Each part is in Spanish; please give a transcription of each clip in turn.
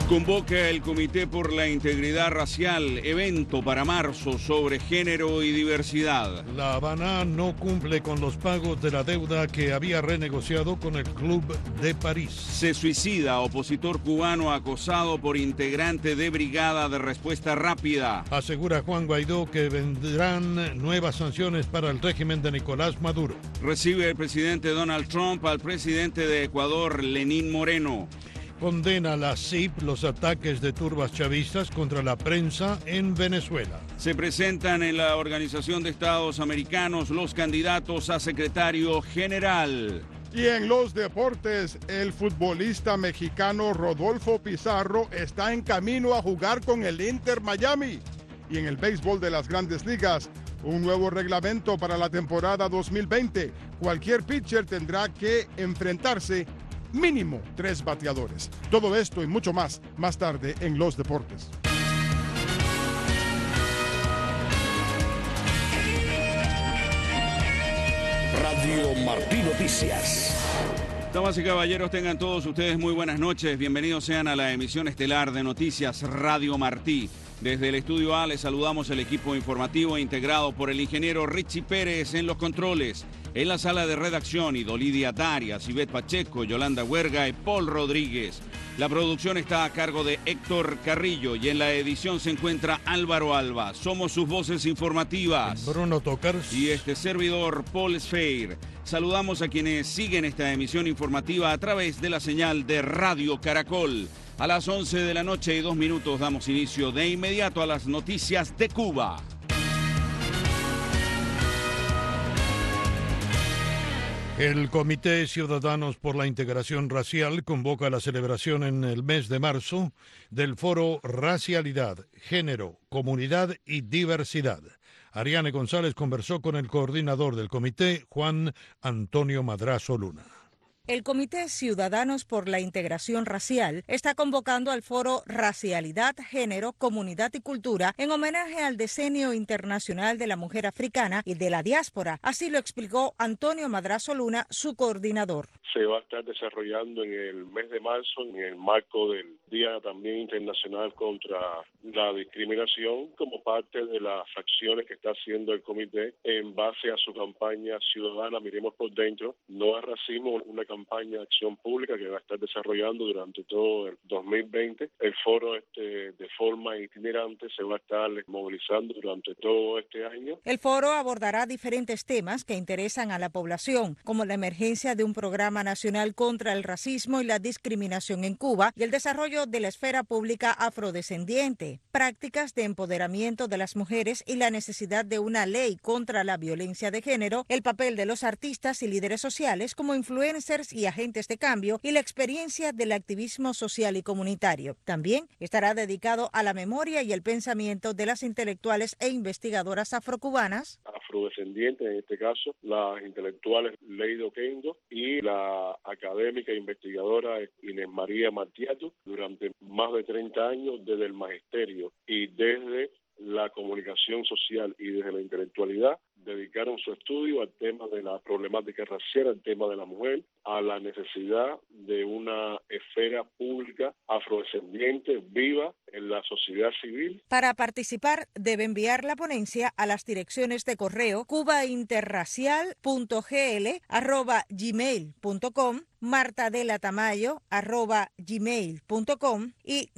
Convoca el Comité por la Integridad Racial, evento para marzo sobre género y diversidad. La Habana no cumple con los pagos de la deuda que había renegociado con el Club de París. Se suicida opositor cubano acosado por integrante de Brigada de Respuesta Rápida. Asegura Juan Guaidó que vendrán nuevas sanciones para el régimen de Nicolás Maduro. Recibe el presidente Donald Trump al presidente de Ecuador, Lenín Moreno. Condena la CIP los ataques de turbas chavistas contra la prensa en Venezuela. Se presentan en la Organización de Estados Americanos los candidatos a secretario general. Y en los deportes, el futbolista mexicano Rodolfo Pizarro está en camino a jugar con el Inter Miami. Y en el béisbol de las Grandes Ligas, un nuevo reglamento para la temporada 2020. Cualquier pitcher tendrá que enfrentarse mínimo 3 bateadores. Todo esto y mucho más tarde en los deportes. Radio Martí Noticias. Damas y caballeros, tengan todos ustedes muy buenas noches. Bienvenidos sean a la emisión estelar de Noticias Radio Martí. Desde el Estudio A les saludamos el equipo informativo integrado por el ingeniero Richie Pérez en los controles. En la sala de redacción, Idolidia Darias, Ivette Pacheco, Yolanda Huerga y Paul Rodríguez. La producción está a cargo de Héctor Carrillo y en la edición se encuentra Álvaro Alba. Somos sus voces informativas. Bruno Tocars. Y este servidor, Paul Sfeir. Saludamos a quienes siguen esta emisión informativa a través de la señal de Radio Caracol. A las 11 de la noche y 2 minutos damos inicio de inmediato a las noticias de Cuba. El Comité Ciudadanos por la Integración Racial convoca la celebración en el mes de marzo del foro Racialidad, Género, Comunidad y Diversidad. Ariane González conversó con el coordinador del comité, Juan Antonio Madrazo Luna. El Comité Ciudadanos por la Integración Racial está convocando al foro Racialidad, Género, Comunidad y Cultura en homenaje al Decenio Internacional de la Mujer Africana y de la Diáspora. Así lo explicó Antonio Madrazo Luna, su coordinador. Se va a estar desarrollando en el mes de marzo, en el marco del Día también Internacional contra la Discriminación, como parte de las acciones que está haciendo el comité en base a su campaña ciudadana Miremos por Dentro, No al Racismo, una campaña de acción pública que va a estar desarrollando durante todo el 2020. El foro de forma itinerante se va a estar movilizando durante todo este año. El foro abordará diferentes temas que interesan a la población, como la emergencia de un programa nacional contra el racismo y la discriminación en Cuba y el desarrollo de la esfera pública afrodescendiente, prácticas de empoderamiento de las mujeres y la necesidad de una ley contra la violencia de género, el papel de los artistas y líderes sociales como influencers y agentes de cambio y la experiencia del activismo social y comunitario. También estará dedicado a la memoria y el pensamiento de las intelectuales e investigadoras afrocubanas, afrodescendientes en este caso, las intelectuales Leido Oquendo y la académica e investigadora Inés María Martiato, durante más de 30 años desde el magisterio y desde la comunicación social y desde la intelectualidad, dedicaron su estudio al tema de la problemática racial, al tema de la mujer, a la necesidad de una esfera pública afrodescendiente viva en la sociedad civil. Para participar debe enviar la ponencia a las direcciones de correo cubainterracial.gl@gmail.com, martadelatamayo@gmail.com y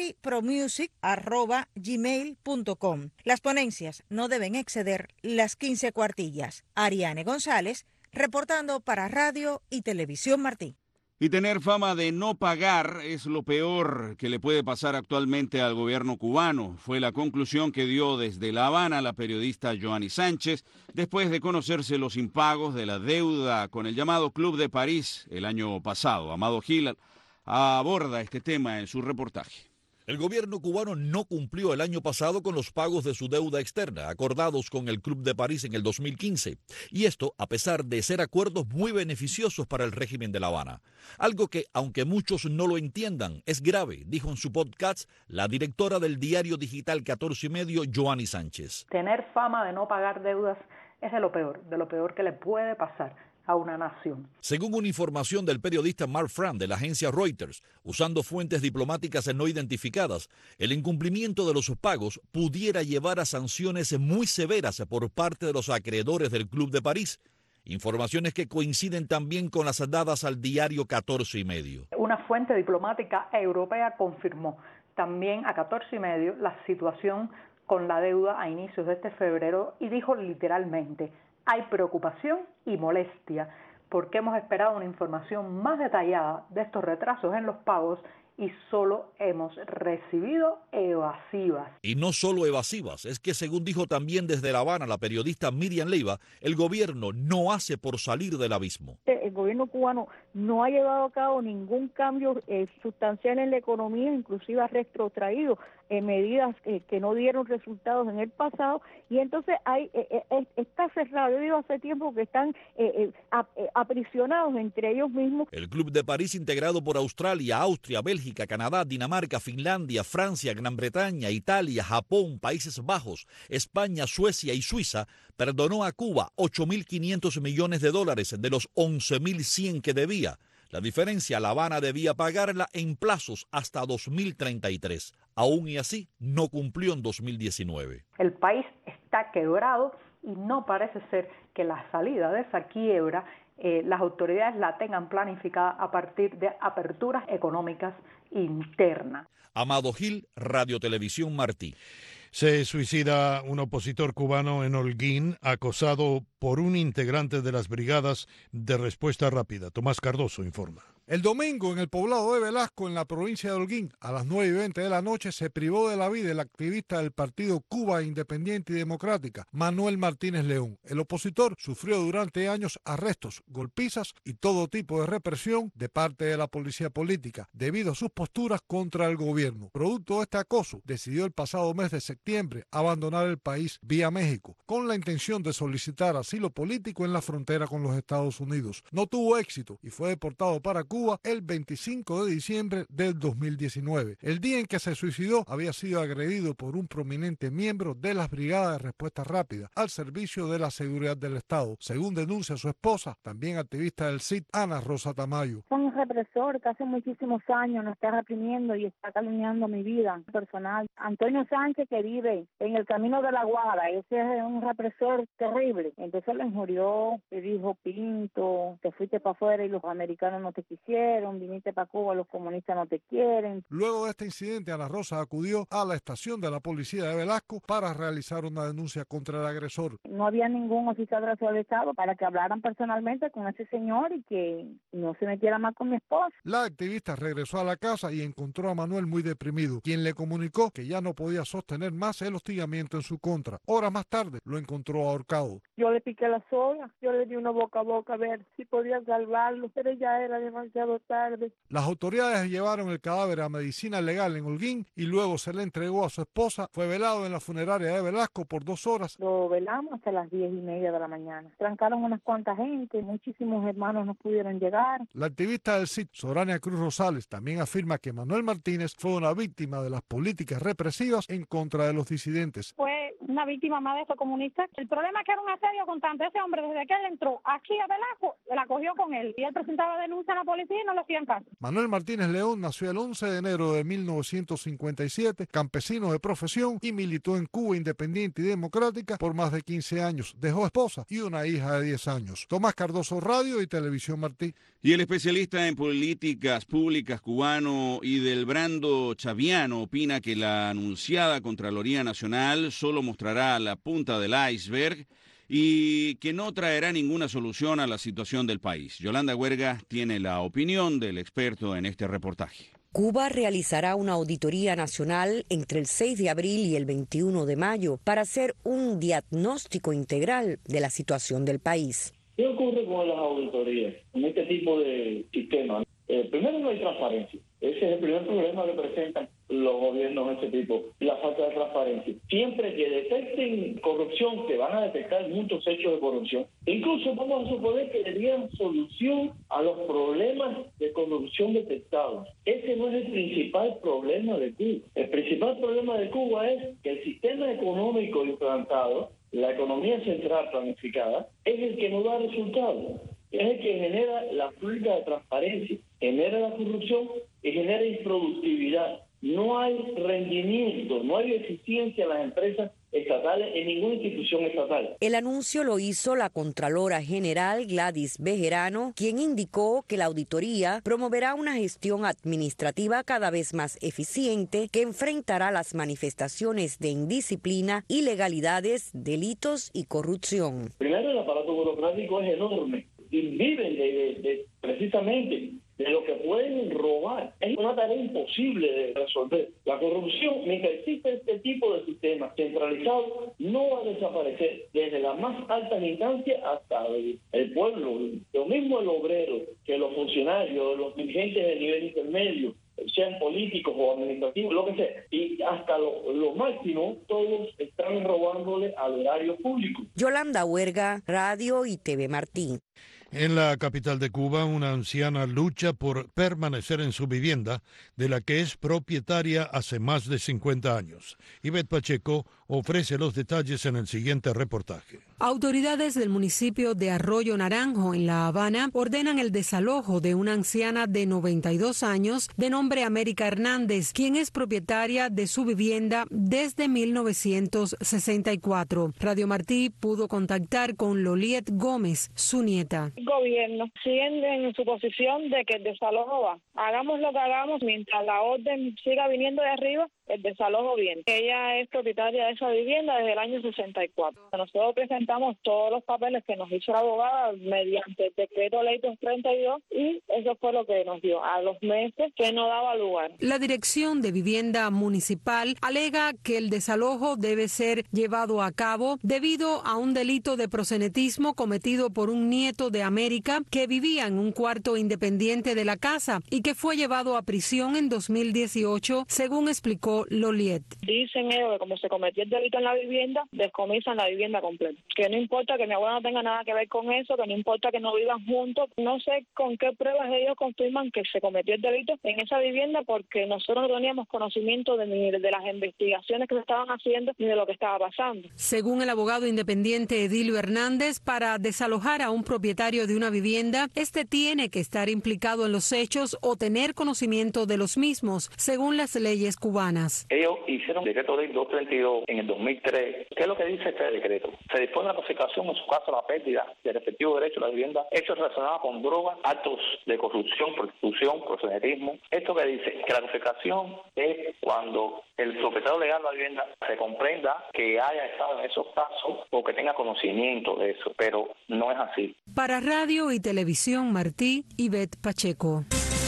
navipromusic@gmail.com. Las ponencias no deben exceder las 15 cuartillas. Ariane González, reportando para Radio y Televisión Martí. Y tener fama de no pagar es lo peor que le puede pasar actualmente al gobierno cubano. Fue la conclusión que dio desde La Habana la periodista Joanny Sánchez después de conocerse los impagos de la deuda con el llamado Club de París el año pasado. Amado Gil aborda este tema en su reportaje. El gobierno cubano no cumplió el año pasado con los pagos de su deuda externa, acordados con el Club de París en el 2015. Y esto a pesar de ser acuerdos muy beneficiosos para el régimen de La Habana. Algo que, aunque muchos no lo entiendan, es grave, dijo en su podcast la directora del diario digital 14 y medio, Joanny Sánchez. Tener fama de no pagar deudas es de lo peor que le puede pasar a una nación. Según una información del periodista Mark Fram de la agencia Reuters, usando fuentes diplomáticas no identificadas, el incumplimiento de los pagos pudiera llevar a sanciones muy severas por parte de los acreedores del Club de París. Informaciones que coinciden también con las dadas al diario 14 y medio. Una fuente diplomática europea confirmó también a 14 y medio la situación con la deuda a inicios de este febrero y dijo literalmente: hay preocupación y molestia porque hemos esperado una información más detallada de estos retrasos en los pagos y solo hemos recibido evasivas. Y no solo evasivas, es que según dijo también desde La Habana la periodista Miriam Leiva, el gobierno no hace por salir del abismo. El gobierno cubano no ha llevado a cabo ningún cambio sustancial en la economía, inclusive ha retrotraído medidas que no dieron resultados en el pasado, y entonces está cerrado. Yo digo hace tiempo que están aprisionados entre ellos mismos. El Club de París, integrado por Australia, Austria, Bélgica, Canadá, Dinamarca, Finlandia, Francia, Gran Bretaña, Italia, Japón, Países Bajos, España, Suecia y Suiza, perdonó a Cuba $8.500 millones de los 11.100 que debía. La diferencia La Habana debía pagarla en plazos hasta 2033. Aún y así, no cumplió en 2019. El país está quebrado y no parece ser que la salida de esa quiebra las autoridades la tengan planificada a partir de aperturas económicas internas. Amado Gil, Radio Televisión Martí. Se suicida un opositor cubano en Holguín, acosado por un integrante de las brigadas de respuesta rápida. Tomás Cardoso informa. El domingo, en el poblado de Velasco, en la provincia de Holguín, a las 9:20 de la noche, se privó de la vida el activista del partido Cuba Independiente y Democrática, Manuel Martínez León. El opositor sufrió durante años arrestos, golpizas y todo tipo de represión de parte de la policía política, debido a sus posturas contra el gobierno. Producto de este acoso, decidió el pasado mes de septiembre abandonar el país vía México, con la intención de solicitar asilo político en la frontera con los Estados Unidos. No tuvo éxito y fue deportado para Cuba el 25 de diciembre del 2019. El día en que se suicidó había sido agredido por un prominente miembro de las brigadas de respuesta rápida al servicio de la seguridad del Estado, según denuncia su esposa, también activista del CID, Ana Rosa Tamayo. Un represor que hace muchísimos años nos está reprimiendo y está calumniando mi vida personal. Antonio Sánchez, que vive en el camino de la Guada, ese es un represor terrible. Entonces le injurió, le dijo: Pinto, te fuiste para afuera y los americanos no te quisieron, viniste para Cuba, los comunistas no te quieren. Luego de este incidente, Ana Rosa acudió a la estación de la policía de Velasco para realizar una denuncia contra el agresor. No había ningún oficial del Estado para que hablaran personalmente con ese señor y que no se metiera más con mi esposa. La activista regresó a la casa y encontró a Manuel muy deprimido, quien le comunicó que ya no podía sostener más el hostigamiento en su contra. Horas más tarde lo encontró ahorcado. Yo le piqué la soga, yo le di una boca a boca a ver si podía salvarlo, pero ya era demasiado tarde. Las autoridades llevaron el cadáver a medicina legal en Holguín y luego se le entregó a su esposa. Fue velado en la funeraria de Velasco por 2 horas. Lo velamos hasta las 10:30 de la mañana. Trancaron unas cuantas gente, muchísimos hermanos no pudieron llegar. La activista del CID, Sorania Cruz Rosales, también afirma que Manuel Martínez fue una víctima de las políticas represivas en contra de los disidentes. Fue una víctima más de estos comunistas. El problema es que era un asedio constante. Ese hombre, desde que él entró aquí a Velasco, la cogió con él. Y él presentaba denuncia a la policía y no le hacían caso. Manuel Martínez León nació el 11 de enero de 1957, campesino de profesión, y militó en Cuba Independiente y Democrática por más de 15 años. Dejó esposa y una hija de 10 años. Tomás Cardoso, Radio y Televisión Martí. Y el especialista en políticas públicas cubano Idelbrando Chaviano opina que la anunciada Contraloría Nacional solo mostrará la punta del iceberg y que no traerá ninguna solución a la situación del país. Yolanda Huerga tiene la opinión del experto en este reportaje. Cuba realizará una auditoría nacional entre el 6 de abril y el 21 de mayo para hacer un diagnóstico integral de la situación del país. ¿Qué ocurre con las auditorías, con este tipo de sistemas? Primero, no hay transparencia. Ese es el primer problema que presentan los gobiernos de este tipo, la falta de transparencia. Siempre que detecten corrupción, que van a detectar muchos hechos de corrupción, incluso vamos a suponer que le dieran solución a los problemas de corrupción detectados. Ese no es el principal problema de Cuba. El principal problema de Cuba es que el sistema económico implantado, la economía central planificada, es el que no da resultados. es el que genera la falta de transparencia, genera la corrupción y genera improductividad. No hay rendimiento, no hay eficiencia en las empresas estatales, en ninguna institución estatal. El anuncio lo hizo la Contralora General Gladys Bejerano, quien indicó que la auditoría promoverá una gestión administrativa cada vez más eficiente que enfrentará las manifestaciones de indisciplina, ilegalidades, delitos y corrupción. Primero, el aparato burocrático es enorme y viven precisamente de lo que pueden robar. Es una tarea imposible de resolver. La corrupción, mientras existe este tipo de sistema centralizado, no va a desaparecer desde las más altas instancias hasta el pueblo. Lo mismo el obrero, que los funcionarios, los dirigentes de nivel intermedio, sean políticos o administrativos, lo que sea, y hasta lo máximo, todos están robándole al erario público. Yolanda Huerga, Radio y TV Martí. En la capital de Cuba, una anciana lucha por permanecer en su vivienda, de la que es propietaria hace más de 50 años. Ivette Pacheco ofrece los detalles en el siguiente reportaje. Autoridades del municipio de Arroyo Naranjo, en La Habana, ordenan el desalojo de una anciana de 92 años de nombre América Hernández, quien es propietaria de su vivienda desde 1964. Radio Martí pudo contactar con Loliet Gómez, su nieta. Gobierno siguen en su posición de que el desalojo va. Hagamos lo que hagamos, mientras la orden siga viniendo de arriba, el desalojo viene. Ella es propietaria de esa vivienda desde el año 64. Nosotros presentamos todos los papeles que nos hizo la abogada mediante el decreto ley 232 y eso fue lo que nos dio a los meses que no daba lugar. La Dirección de Vivienda Municipal alega que el desalojo debe ser llevado a cabo debido a un delito de proxenetismo cometido por un nieto de América que vivía en un cuarto independiente de la casa y que fue llevado a prisión en 2018, según explicó Loliet. Dicen ellos que como se cometió el delito en la vivienda, descomisan la vivienda completa. Que no importa que mi abuela no tenga nada que ver con eso, que no importa que no vivan juntos. No sé con qué pruebas ellos confirman que se cometió el delito en esa vivienda porque nosotros no teníamos conocimiento ni de las investigaciones que se estaban haciendo ni de lo que estaba pasando. Según el abogado independiente Edilio Hernández, para desalojar a un propietario de una vivienda, este tiene que estar implicado en los hechos o tener conocimiento de los mismos, según las leyes cubanas. Ellos hicieron el decreto ley 232 en el 2003. ¿Qué es lo que dice este decreto? Se dispone la confiscación, en su caso la pérdida del respectivo derecho a la vivienda, hechos relacionados con drogas, actos de corrupción, prostitución, proxenetismo. Esto que dice que la confiscación es cuando el propietario legal de la vivienda se comprenda que haya estado en esos casos o que tenga conocimiento de eso, pero no es así. Para Radio y Televisión Martí, Ivette Pacheco.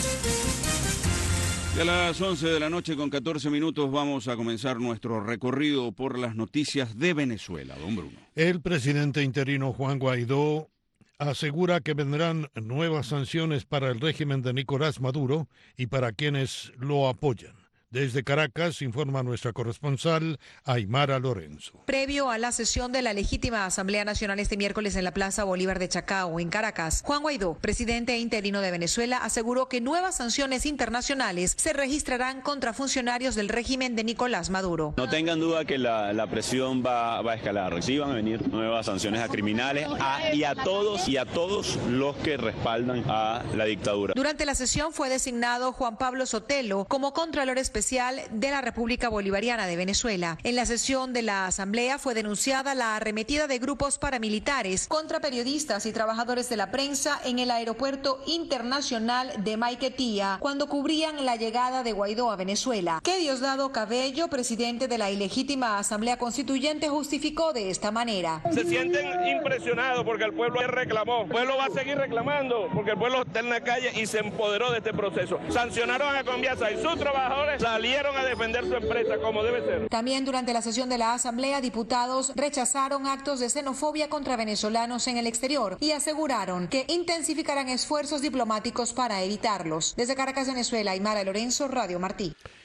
Y a las 11 de la noche con 14 minutos vamos a comenzar nuestro recorrido por las noticias de Venezuela. Don Bruno. El presidente interino Juan Guaidó asegura que vendrán nuevas sanciones para el régimen de Nicolás Maduro y para quienes lo apoyan. Desde Caracas informa nuestra corresponsal Aymara Lorenzo. Previo a la sesión de la legítima Asamblea Nacional este miércoles en la Plaza Bolívar de Chacao, en Caracas, Juan Guaidó, presidente interino de Venezuela, aseguró que nuevas sanciones internacionales se registrarán contra funcionarios del régimen de Nicolás Maduro. No tengan duda que la presión va a escalar. Sí van a venir nuevas sanciones a criminales y a todos los que respaldan a la dictadura. Durante la sesión fue designado Juan Pablo Sotelo como Contralor Especial de la República Bolivariana de Venezuela. En la sesión de la Asamblea fue denunciada la arremetida de grupos paramilitares contra periodistas y trabajadores de la prensa en el aeropuerto internacional de Maiquetía cuando cubrían la llegada de Guaidó a Venezuela, que Diosdado Cabello, presidente de la ilegítima Asamblea Constituyente, justificó de esta manera. Se sienten impresionados porque el pueblo reclamó. El pueblo va a seguir reclamando porque el pueblo está en la calle y se empoderó de este proceso. Sancionaron a Conviasa y sus trabajadores salieron a defender su empresa como debe ser. También durante la sesión de la Asamblea, diputados rechazaron actos de xenofobia contra venezolanos en el exterior y aseguraron que intensificarán esfuerzos diplomáticos para evitarlos. Desde Caracas, Venezuela, Aymara Lorenzo, Radio Martí.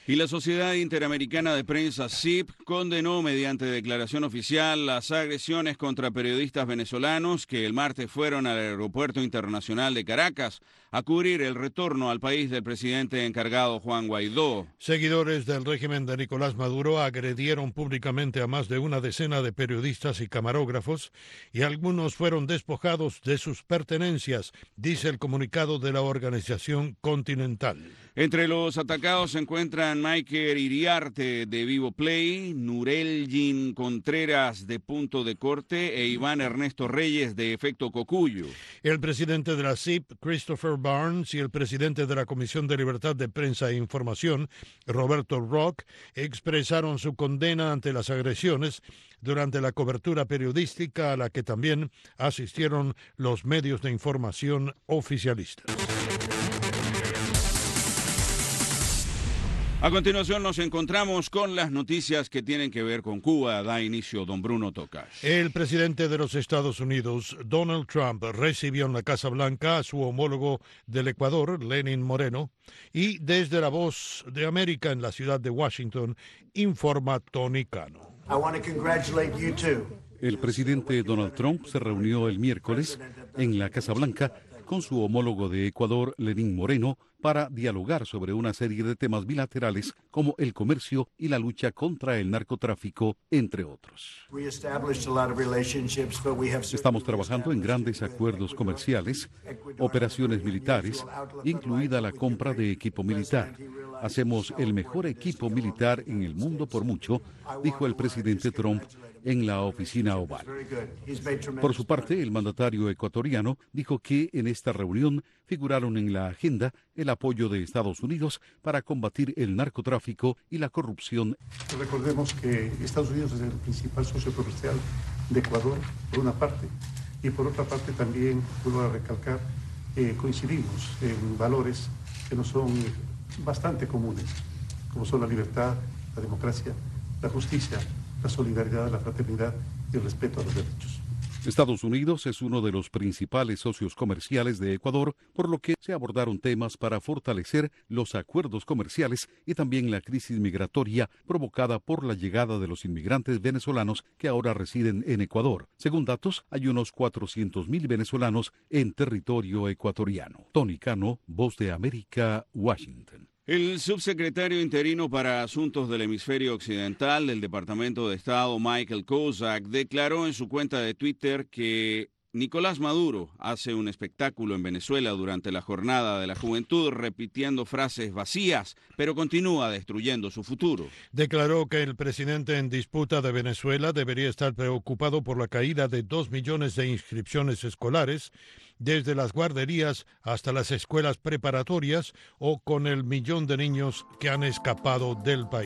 Y la Sociedad Interamericana de Prensa, SIP, condenó mediante declaración oficial las agresiones contra periodistas venezolanos que el martes fueron al Aeropuerto Internacional de Caracas a cubrir el retorno al país del presidente encargado Juan Guaidó. Seguidores del régimen de Nicolás Maduro agredieron públicamente a más de una decena de periodistas y camarógrafos y algunos fueron despojados de sus pertenencias, dice el comunicado de la organización Continental. Entre los atacados se encuentran Michael Iriarte de Vivo Play, Nurelgin Contreras de Punto de Corte e Iván Ernesto Reyes de Efecto Cocuyo. El presidente de la CIP, Christopher Barnes, y el presidente de la Comisión de Libertad de Prensa e Información, Roberto Rock, expresaron su condena ante las agresiones durante la cobertura periodística a la que también asistieron los medios de información oficialistas. A continuación nos encontramos con las noticias que tienen que ver con Cuba. Da inicio don Bruno Tocash. El presidente de los Estados Unidos, Donald Trump, recibió en la Casa Blanca a su homólogo del Ecuador, Lenín Moreno, y desde La Voz de América en la ciudad de Washington, informa Tony Cano. El presidente Donald Trump se reunió el miércoles en la Casa Blanca con su homólogo de Ecuador, Lenín Moreno, para dialogar sobre una serie de temas bilaterales como el comercio y la lucha contra el narcotráfico, entre otros. Estamos trabajando en grandes acuerdos comerciales, operaciones militares, incluida la compra de equipo militar. Hacemos el mejor equipo militar en el mundo por mucho, dijo el presidente Trump en la oficina oval. Por su parte, el mandatario ecuatoriano dijo que en esta reunión figuraron en la agenda el apoyo de Estados Unidos para combatir el narcotráfico y la corrupción. Recordemos que Estados Unidos es el principal socio comercial de Ecuador, por una parte, y por otra parte también, vuelvo a recalcar, coincidimos en valores que nos son bastante comunes, como son la libertad, la democracia, la justicia, la solidaridad, la fraternidad y el respeto a los derechos. Estados Unidos es uno de los principales socios comerciales de Ecuador, por lo que se abordaron temas para fortalecer los acuerdos comerciales y también la crisis migratoria provocada por la llegada de los inmigrantes venezolanos que ahora residen en Ecuador. Según datos, hay unos 400,000 venezolanos en territorio ecuatoriano. Tony Cano, Voz de América, Washington. El subsecretario interino para Asuntos del Hemisferio Occidental del Departamento de Estado, Michael Kozak, declaró en su cuenta de Twitter que Nicolás Maduro hace un espectáculo en Venezuela durante la Jornada de la Juventud, repitiendo frases vacías, pero continúa destruyendo su futuro. Declaró que el presidente en disputa de Venezuela debería estar preocupado por la caída de 2 millones de inscripciones escolares, desde las guarderías hasta las escuelas preparatorias, o con el 1.000.000 de niños que han escapado del país.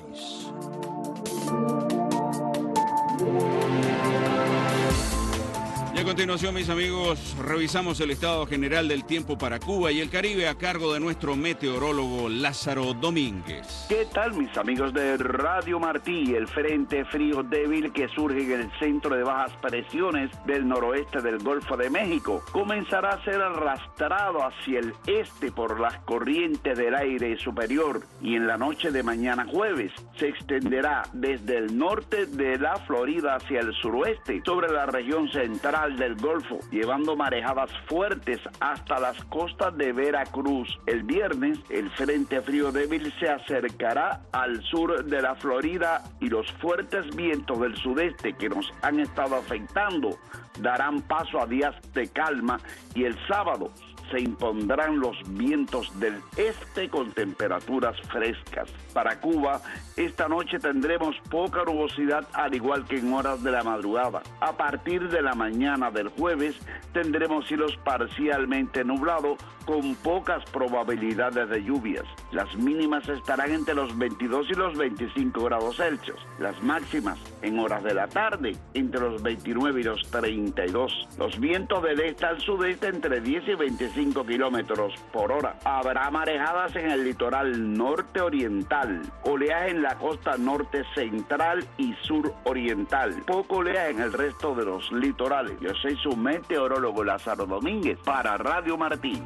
Y a continuación, mis amigos, revisamos el estado general del tiempo para Cuba y el Caribe a cargo de nuestro meteorólogo Lázaro Domínguez. ¿Qué tal, mis amigos de Radio Martí? El frente frío débil que surge en el centro de bajas presiones del noroeste del Golfo de México comenzará a ser arrastrado hacia el este por las corrientes del aire superior y en la noche de mañana jueves se extenderá desde el norte de la Florida hacia el suroeste sobre la región central del Golfo, llevando marejadas fuertes hasta las costas de Veracruz. El viernes, el frente frío débil se acercará al sur de la Florida y los fuertes vientos del sudeste que nos han estado afectando darán paso a días de calma y el sábado se impondrán los vientos del este con temperaturas frescas. Para Cuba, esta noche tendremos poca nubosidad al igual que en horas de la madrugada. A partir de la mañana del jueves tendremos cielos parcialmente nublados con pocas probabilidades de lluvias. Las mínimas estarán entre los 22 y los 25 grados Celsius. Las máximas en horas de la tarde entre los 29 y los 32. Los vientos del este al sudeste entre 10 y 25 kilómetros por hora. Habrá marejadas en el litoral norte oriental, oleaje en la costa norte central y sur oriental, poco oleaje en el resto de los litorales. Yo soy su meteorólogo Lázaro Domínguez para Radio Martí.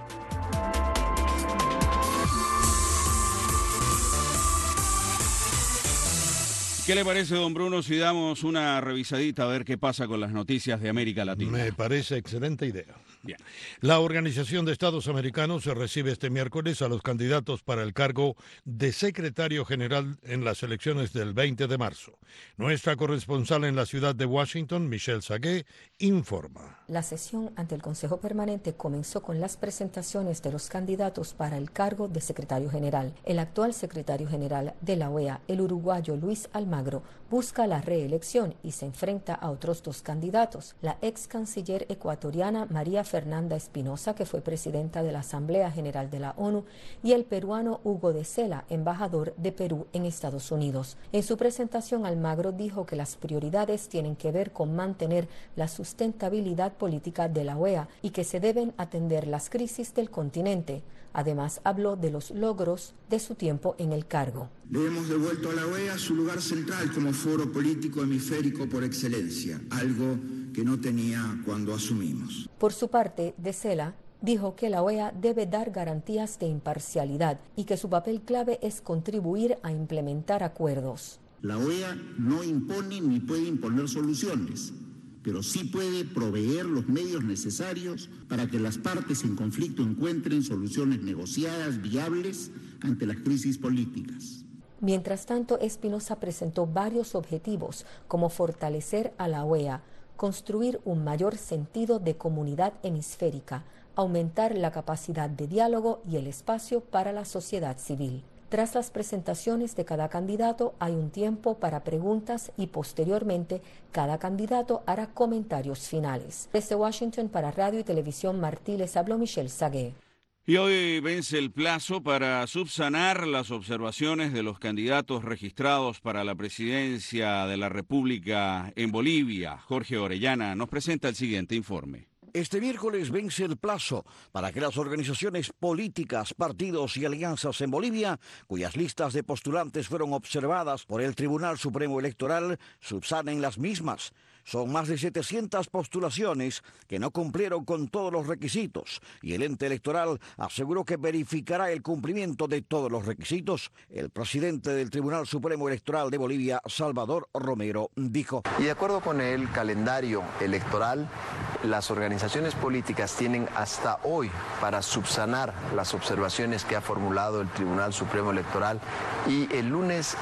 ¿Qué le parece, don Bruno, si damos una revisadita a ver qué pasa con las noticias de América Latina? Me parece excelente idea. Bien. La Organización de Estados Americanos recibe este miércoles a los candidatos para el cargo de secretario general en las elecciones del 20 de marzo. Nuestra corresponsal en la ciudad de Washington, Michelle Sagué, informa. La sesión ante el Consejo Permanente comenzó con las presentaciones de los candidatos para el cargo de secretario general. El actual secretario general de la OEA, el uruguayo Luis Almagro, busca la reelección y se enfrenta a otros dos candidatos, la ex canciller ecuatoriana María Fernanda Espinosa, que fue presidenta de la Asamblea General de la ONU, y el peruano Hugo de Cela, embajador de Perú en Estados Unidos. En su presentación, Almagro dijo que las prioridades tienen que ver con mantener la sustentabilidad política de la OEA y que se deben atender las crisis del continente. Además, habló de los logros de su tiempo en el cargo. Le hemos devuelto a la OEA su lugar central como foro político hemisférico por excelencia, algo que no tenía cuando asumimos. Por su parte, De Cela dijo que la OEA debe dar garantías de imparcialidad y que su papel clave es contribuir a implementar acuerdos. La OEA no impone ni puede imponer soluciones, pero sí puede proveer los medios necesarios para que las partes en conflicto encuentren soluciones negociadas, viables, ante las crisis políticas. Mientras tanto, Espinosa presentó varios objetivos, como fortalecer a la OEA, construir un mayor sentido de comunidad hemisférica, aumentar la capacidad de diálogo y el espacio para la sociedad civil. Tras las presentaciones de cada candidato hay un tiempo para preguntas y posteriormente cada candidato hará comentarios finales. Desde Washington para Radio y Televisión Martí les habló Michelle Sagué. Y hoy vence el plazo para subsanar las observaciones de los candidatos registrados para la presidencia de la República en Bolivia. Jorge Orellana nos presenta el siguiente informe. Este miércoles vence el plazo para que las organizaciones políticas, partidos y alianzas en Bolivia, cuyas listas de postulantes fueron observadas por el Tribunal Supremo Electoral, subsanen las mismas. Son más de 700 postulaciones que no cumplieron con todos los requisitos y el ente electoral aseguró que verificará el cumplimiento de todos los requisitos. El presidente del Tribunal Supremo Electoral de Bolivia, Salvador Romero, dijo: Y de acuerdo con el calendario electoral, las organizaciones políticas tienen hasta hoy para subsanar las observaciones que ha formulado el Tribunal Supremo Electoral y el lunes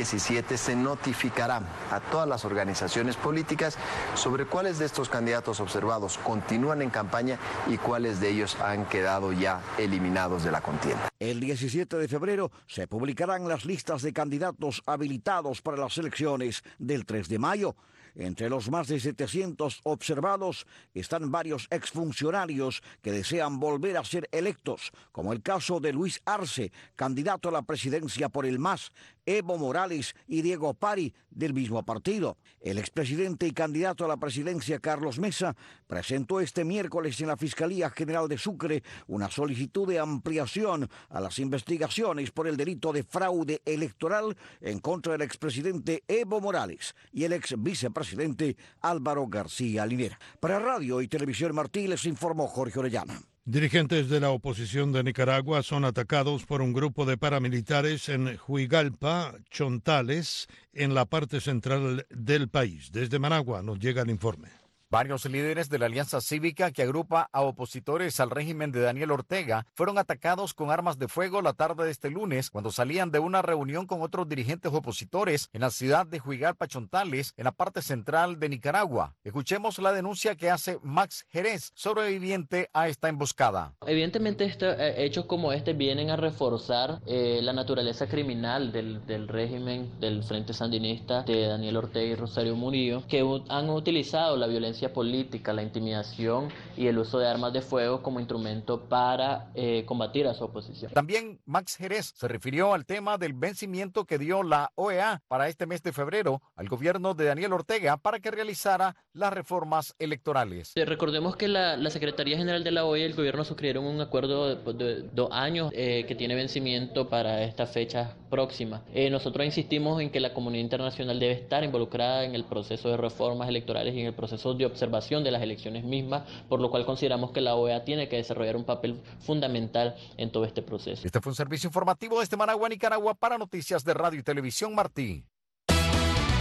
17 se notificará a todas las organizaciones políticas sobre cuáles de estos candidatos observados continúan en campaña y cuáles de ellos han quedado ya eliminados de la contienda. El 17 de febrero se publicarán las listas de candidatos habilitados para las elecciones del 3 de mayo. Entre los más de 700 observados están varios exfuncionarios que desean volver a ser electos, como el caso de Luis Arce, candidato a la presidencia por el MAS, Evo Morales y Diego Pari, del mismo partido. El expresidente y candidato a la presidencia, Carlos Mesa, presentó este miércoles en la Fiscalía General de Sucre una solicitud de ampliación a las investigaciones por el delito de fraude electoral en contra del expresidente Evo Morales y el ex vicepresidente Álvaro García Linera. Para Radio y Televisión Martí les informó Jorge Orellana. Dirigentes de la oposición de Nicaragua son atacados por un grupo de paramilitares en Juigalpa, Chontales, en la parte central del país. Desde Managua nos llega el informe. Varios líderes de la Alianza Cívica que agrupa a opositores al régimen de Daniel Ortega fueron atacados con armas de fuego la tarde de este lunes cuando salían de una reunión con otros dirigentes opositores en la ciudad de Juigalpa, Chontales, en la parte central de Nicaragua. Escuchemos la denuncia que hace Max Jerez, sobreviviente a esta emboscada. Evidentemente hechos como este vienen a reforzar la naturaleza criminal del régimen del Frente Sandinista de Daniel Ortega y Rosario Murillo, que han utilizado la violencia política, la intimidación y el uso de armas de fuego como instrumento para combatir a su oposición. También Max Jerez se refirió al tema del vencimiento que dio la OEA para este mes de febrero al gobierno de Daniel Ortega para que realizara las reformas electorales. Recordemos que la Secretaría General de la OEA y el gobierno suscribieron un acuerdo de 2 años que tiene vencimiento para esta fecha próxima. Nosotros insistimos en que la comunidad internacional debe estar involucrada en el proceso de reformas electorales y en el proceso de observación de las elecciones mismas, por lo cual consideramos que la OEA tiene que desarrollar un papel fundamental en todo este proceso. Este fue un servicio informativo desde Managua, Nicaragua, para Noticias de Radio y Televisión Martí.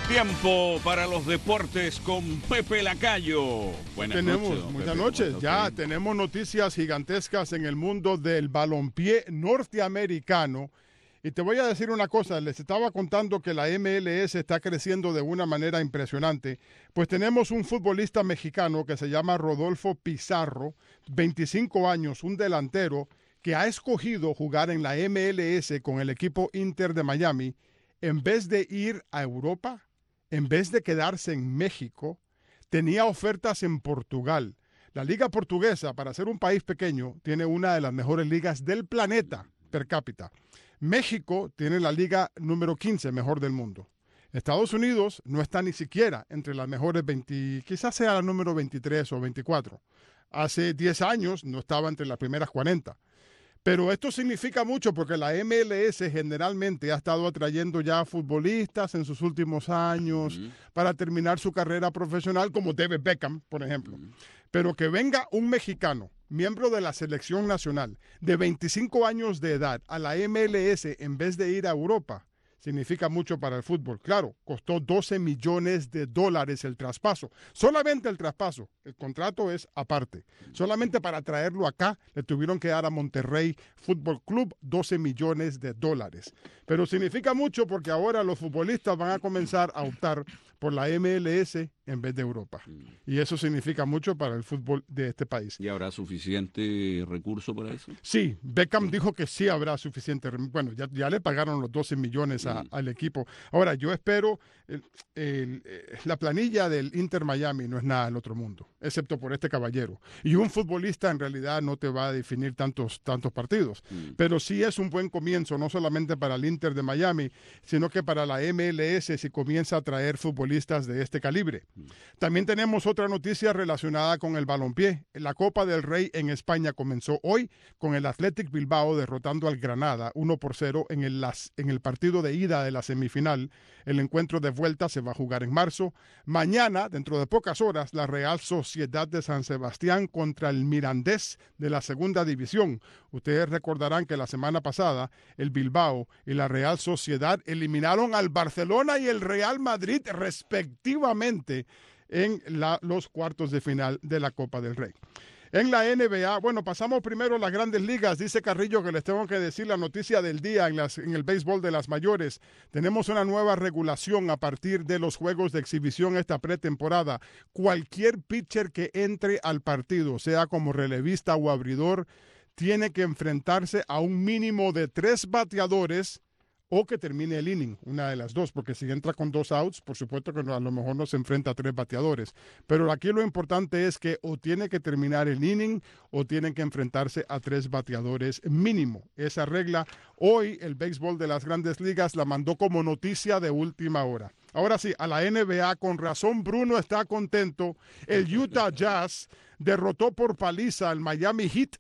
Tiempo para los deportes con Pepe Lacayo. Buenas noches. Buenas noches. Ya tenemos noticias gigantescas en el mundo del balompié norteamericano. Y te voy a decir una cosa, les estaba contando que la MLS está creciendo de una manera impresionante. Pues tenemos un futbolista mexicano que se llama Rodolfo Pizarro, 25 años, un delantero, que ha escogido jugar en la MLS con el equipo Inter de Miami en vez de ir a Europa. En vez de quedarse en México, tenía ofertas en Portugal. La liga portuguesa, para ser un país pequeño, tiene una de las mejores ligas del planeta per cápita. México tiene la liga número 15 mejor del mundo. Estados Unidos no está ni siquiera entre las mejores 20, quizás sea la número 23 o 24. Hace 10 años no estaba entre las primeras 40. Pero esto significa mucho porque la MLS generalmente ha estado atrayendo ya futbolistas en sus últimos años para terminar su carrera profesional, como David Beckham, por ejemplo. Pero que venga un mexicano, miembro de la selección nacional, de 25 años de edad, a la MLS en vez de ir a Europa, significa mucho para el fútbol. Claro, costó $12 millones el traspaso. Solamente el traspaso. El contrato es aparte. Solamente para traerlo acá le tuvieron que dar a Monterrey Fútbol Club $12 millones. Pero significa mucho porque ahora los futbolistas van a comenzar a optar por la MLS en vez de Europa. Y eso significa mucho para el fútbol de este país. ¿Y habrá suficiente recurso para eso? Sí, Beckham dijo que sí habrá suficiente. Bueno, ya le pagaron los 12 millones al equipo. Ahora, yo espero, la planilla del Inter Miami no es nada del otro mundo, excepto por este caballero. Y un futbolista en realidad no te va a definir tantos partidos. Pero sí es un buen comienzo, no solamente para el Inter de Miami, sino que para la MLS si comienza a traer futbolistas de este calibre. También tenemos otra noticia relacionada con el balompié. La Copa del Rey en España comenzó hoy con el Athletic Bilbao derrotando al Granada 1-0 en el partido de ida de la semifinal. El encuentro de vuelta se va a jugar en marzo. Mañana, dentro de pocas horas, la Real Sociedad de San Sebastián contra el Mirandés de la Segunda División. Ustedes recordarán que la semana pasada el Bilbao y la Real Sociedad eliminaron al Barcelona y el Real Madrid respectivamente en los cuartos de final de la Copa del Rey. En la NBA, bueno, pasamos primero a las grandes ligas. Dice Carrillo que les tengo que decir la noticia del día en el béisbol de las mayores. Tenemos una nueva regulación a partir de los juegos de exhibición esta pretemporada. Cualquier pitcher que entre al partido, sea como relevista o abridor, tiene que enfrentarse a un mínimo de 3 bateadores o que termine el inning, una de las dos, porque si entra con 2 outs, por supuesto que a lo mejor no se enfrenta a 3 bateadores. Pero aquí lo importante es que o tiene que terminar el inning o tienen que enfrentarse a 3 bateadores mínimo. Esa regla, hoy el béisbol de las grandes ligas la mandó como noticia de última hora. Ahora sí, a la NBA, con razón Bruno está contento. El Utah Jazz derrotó por paliza al Miami Heat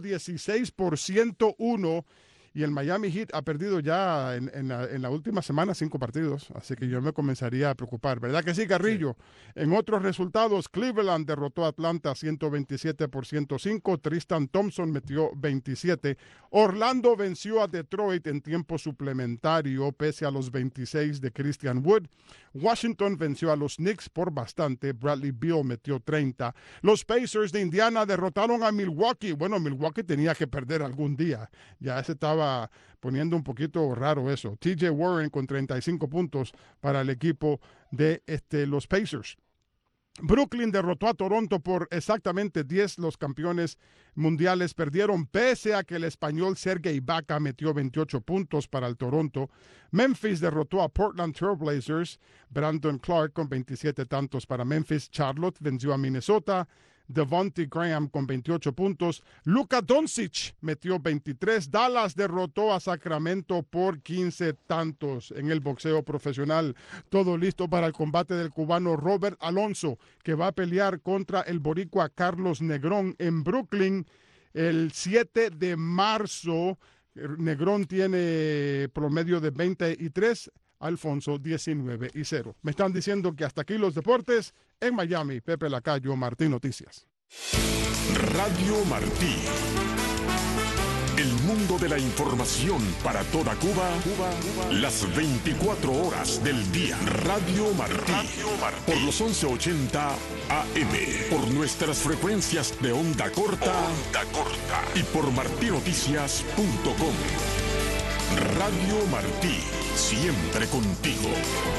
116-101. Y el Miami Heat ha perdido ya en la última semana 5 partidos, así que yo me comenzaría a preocupar. ¿Verdad que sí, Carrillo? Sí. En otros resultados, Cleveland derrotó a Atlanta 127-105, Tristan Thompson metió 27, Orlando venció a Detroit en tiempo suplementario pese a los 26 de Christian Wood, Washington venció a los Knicks por bastante, Bradley Beal metió 30, los Pacers de Indiana derrotaron a Milwaukee. Bueno, Milwaukee tenía que perder algún día, ya se estaba poniendo un poquito raro eso. TJ Warren con 35 puntos para el equipo de los Pacers. Brooklyn derrotó a Toronto por exactamente 10. Los campeones mundiales perdieron pese a que el español Serge Ibaka metió 28 puntos para el Toronto. Memphis derrotó a Portland Trail Blazers. Brandon Clark con 27 tantos para Memphis. Charlotte venció a Minnesota. Devontae Graham con 28 puntos. Luka Doncic metió 23. Dallas derrotó a Sacramento por 15 tantos. En el boxeo profesional, todo listo para el combate del cubano Robert Alonso, que va a pelear contra el boricua Carlos Negrón en Brooklyn el 7 de marzo. Negrón tiene promedio de 23. Alfonso 19-0. Me están diciendo que hasta aquí los deportes. En Miami, Pepe Lacayo, Martí Noticias. Radio Martí. El mundo de la información para toda Cuba, las 24 horas del día. Radio Martí, por los 1180 AM, por nuestras frecuencias de onda corta y por martinoticias.com. Radio Martí, siempre contigo.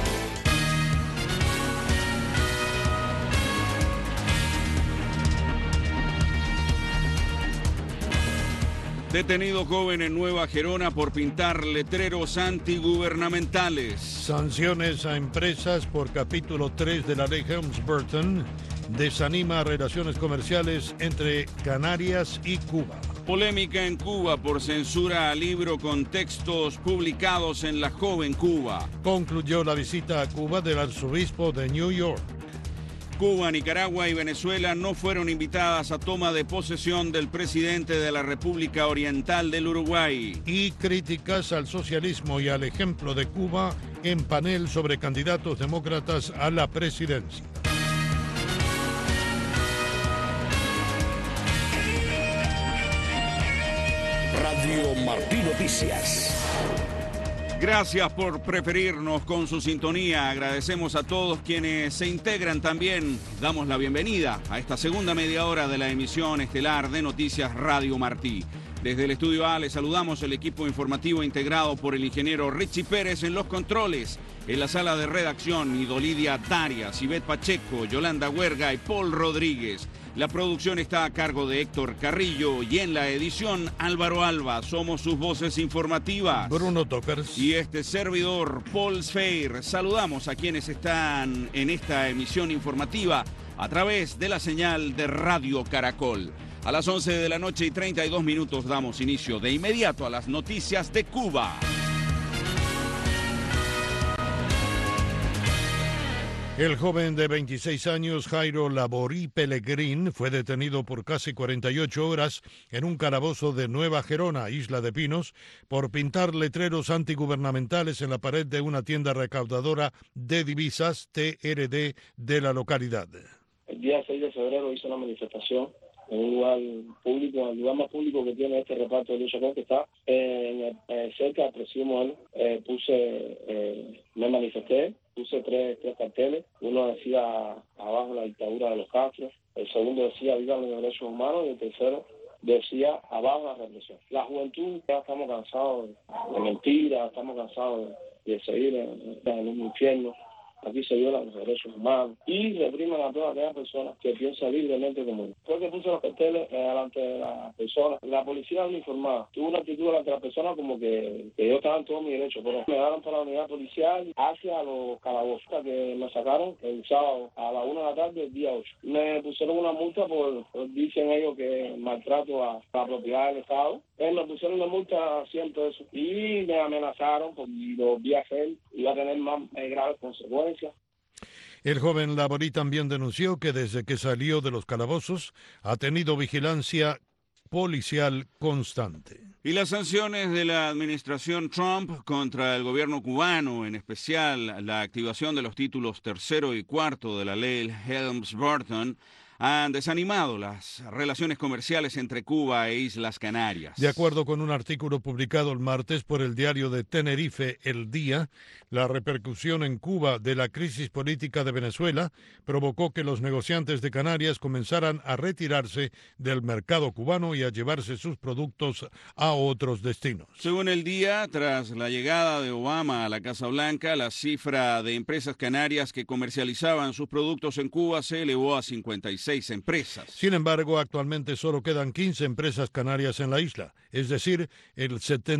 Detenido joven en Nueva Gerona por pintar letreros antigubernamentales. Sanciones a empresas por capítulo 3 de la ley Helms-Burton. Desanima relaciones comerciales entre Canarias y Cuba. Polémica en Cuba por censura a libro con textos publicados en La Joven Cuba. Concluyó la visita a Cuba del arzobispo de New York. Cuba, Nicaragua y Venezuela no fueron invitadas a toma de posesión del presidente de la República Oriental del Uruguay. Y críticas al socialismo y al ejemplo de Cuba en panel sobre candidatos demócratas a la presidencia. Radio Martí Noticias. Gracias por preferirnos con su sintonía. Agradecemos a todos quienes se integran también. Damos la bienvenida a esta segunda media hora de la emisión estelar de Noticias Radio Martí. Desde el Estudio A les saludamos el equipo informativo integrado por el ingeniero Richie Pérez en los controles. En la sala de redacción, Idolidia Darias, Ivette Pacheco, Yolanda Huerga y Paul Rodríguez. La producción está a cargo de Héctor Carrillo y en la edición Álvaro Alba. Somos sus voces informativas. Bruno Tokers. Y este servidor, Paul Sfeir. Saludamos a quienes están en esta emisión informativa a través de la señal de Radio Caracol. A las 11 de la noche y 32 minutos damos inicio de inmediato a las noticias de Cuba. El joven de 26 años, Jairo Laborí Pellegrín, fue detenido por casi 48 horas en un calabozo de Nueva Gerona, Isla de Pinos, por pintar letreros antigubernamentales en la pared de una tienda recaudadora de divisas, TRD, de la localidad. El día 6 de febrero hizo una manifestación en un lugar público, el lugar más público que tiene este reparto de Lucha Con, que está cerca del Presidio Modelo. Me manifesté, puse tres carteles. Uno decía abajo la dictadura de los Castro, el segundo decía viva los derechos humanos y el tercero decía abajo la represión. La juventud ya estamos cansados de mentiras, estamos cansados de seguir en un infierno. Aquí se violan los derechos humanos y reprimen a todas aquellas personas que piensan libremente como yo. Fue que puse los carteles delante de las personas. La policía uniformada tuvo una actitud delante de las personas como que yo estaba en todo mi derecho, pero me daron para la unidad policial hacia los calabozos que me sacaron el sábado a la 1 de la tarde del día 8. Me pusieron una multa por dicen ellos que maltrato a la propiedad del Estado. Me pusieron una multa a 100 pesos y me amenazaron porque lo vi hacer, iba a tener más graves consecuencias. El joven Laborí también denunció que desde que salió de los calabozos ha tenido vigilancia policial constante. Y las sanciones de la administración Trump contra el gobierno cubano, en especial la activación de los títulos 3 y 4 de la ley Helms-Burton, han desanimado las relaciones comerciales entre Cuba e Islas Canarias. De acuerdo con un artículo publicado el martes por el diario de Tenerife, El Día, la repercusión en Cuba de la crisis política de Venezuela provocó que los negociantes de Canarias comenzaran a retirarse del mercado cubano y a llevarse sus productos a otros destinos. Según El Día, tras la llegada de Obama a la Casa Blanca, la cifra de empresas canarias que comercializaban sus productos en Cuba se elevó a 56 empresas. Sin embargo, actualmente solo quedan 15 empresas canarias en la isla, es decir, el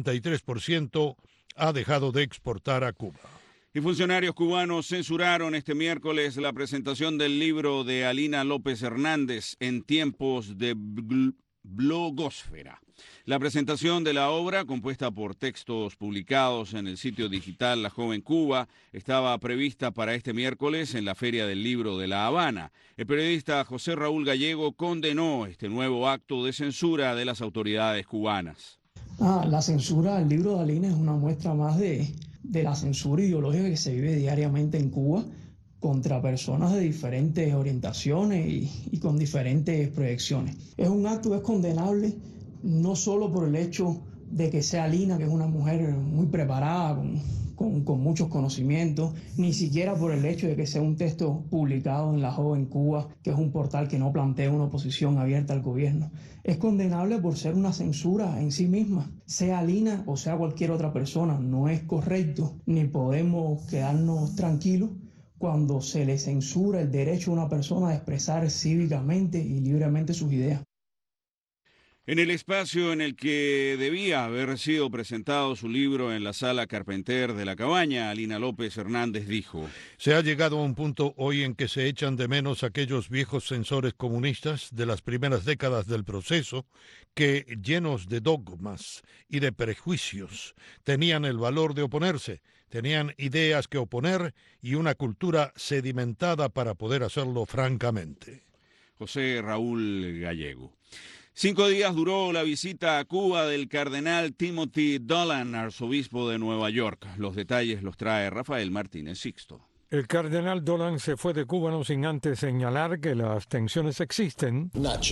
73% ha dejado de exportar a Cuba. Y funcionarios cubanos censuraron este miércoles la presentación del libro de Alina López Hernández, En tiempos de blogosfera. La presentación de la obra, compuesta por textos publicados en el sitio digital La Joven Cuba, estaba prevista para este miércoles en la Feria del Libro de La Habana. El periodista José Raúl Gallego condenó este nuevo acto de censura de las autoridades cubanas. La censura del libro de Alina es una muestra más de la censura ideológica que se vive diariamente en Cuba contra personas de diferentes orientaciones y con diferentes proyecciones. Es un acto que es condenable no solo por el hecho de que sea Lina, que es una mujer muy preparada, con muchos conocimientos, ni siquiera por el hecho de que sea un texto publicado en La Joven Cuba, que es un portal que no plantea una oposición abierta al gobierno. Es condenable por ser una censura en sí misma. Sea Lina o sea cualquier otra persona, no es correcto, ni podemos quedarnos tranquilos cuando se le censura el derecho a una persona a expresar cívicamente y libremente sus ideas. En el espacio en el que debía haber sido presentado su libro en la sala Carpenter de la Cabaña, Lina López Hernández dijo: Se ha llegado a un punto hoy en que se echan de menos aquellos viejos censores comunistas de las primeras décadas del proceso que, llenos de dogmas y de prejuicios, tenían el valor de oponerse, tenían ideas que oponer y una cultura sedimentada para poder hacerlo francamente. José Raúl Gallego. 5 días duró la visita a Cuba del cardenal Timothy Dolan, arzobispo de Nueva York. Los detalles los trae Rafael Martínez Sixto. El cardenal Dolan se fue de Cuba no sin antes señalar que las tensiones existen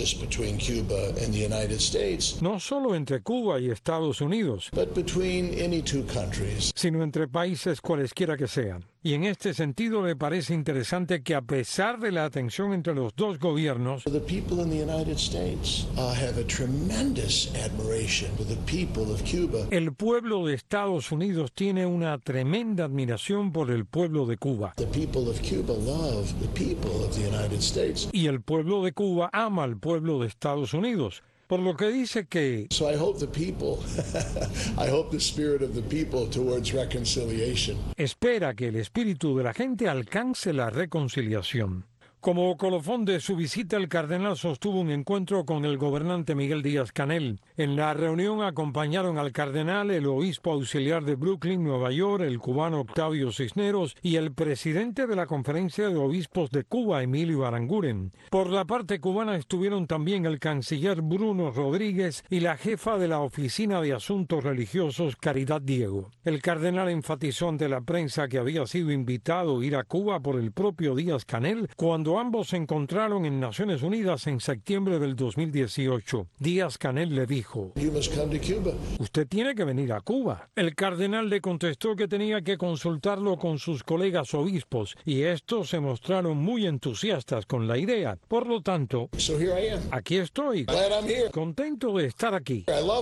no solo entre Cuba y Estados Unidos, sino entre países cualesquiera que sean. Y en este sentido le parece interesante que a pesar de la tensión entre los dos gobiernos, el pueblo de Estados Unidos tiene una tremenda admiración por el pueblo de Cuba. Y el pueblo de Cuba ama al pueblo de Estados Unidos. Por lo que dice que espera que el espíritu de la gente alcance la reconciliación. Como colofón de su visita, el cardenal sostuvo un encuentro con el gobernante Miguel Díaz-Canel. En la reunión acompañaron al cardenal, el obispo auxiliar de Brooklyn, Nueva York, el cubano Octavio Cisneros y el presidente de la Conferencia de Obispos de Cuba, Emilio Aranguren. Por la parte cubana estuvieron también el canciller Bruno Rodríguez y la jefa de la Oficina de Asuntos Religiosos, Caridad Diego. El cardenal enfatizó ante la prensa que había sido invitado a ir a Cuba por el propio Díaz-Canel cuando ambos se encontraron en Naciones Unidas en septiembre del 2018. Díaz-Canel le dijo: "Usted tiene que venir a Cuba". El cardenal le contestó que tenía que consultarlo con sus colegas obispos y estos se mostraron muy entusiastas con la idea. Por lo tanto, aquí estoy, contento de estar aquí.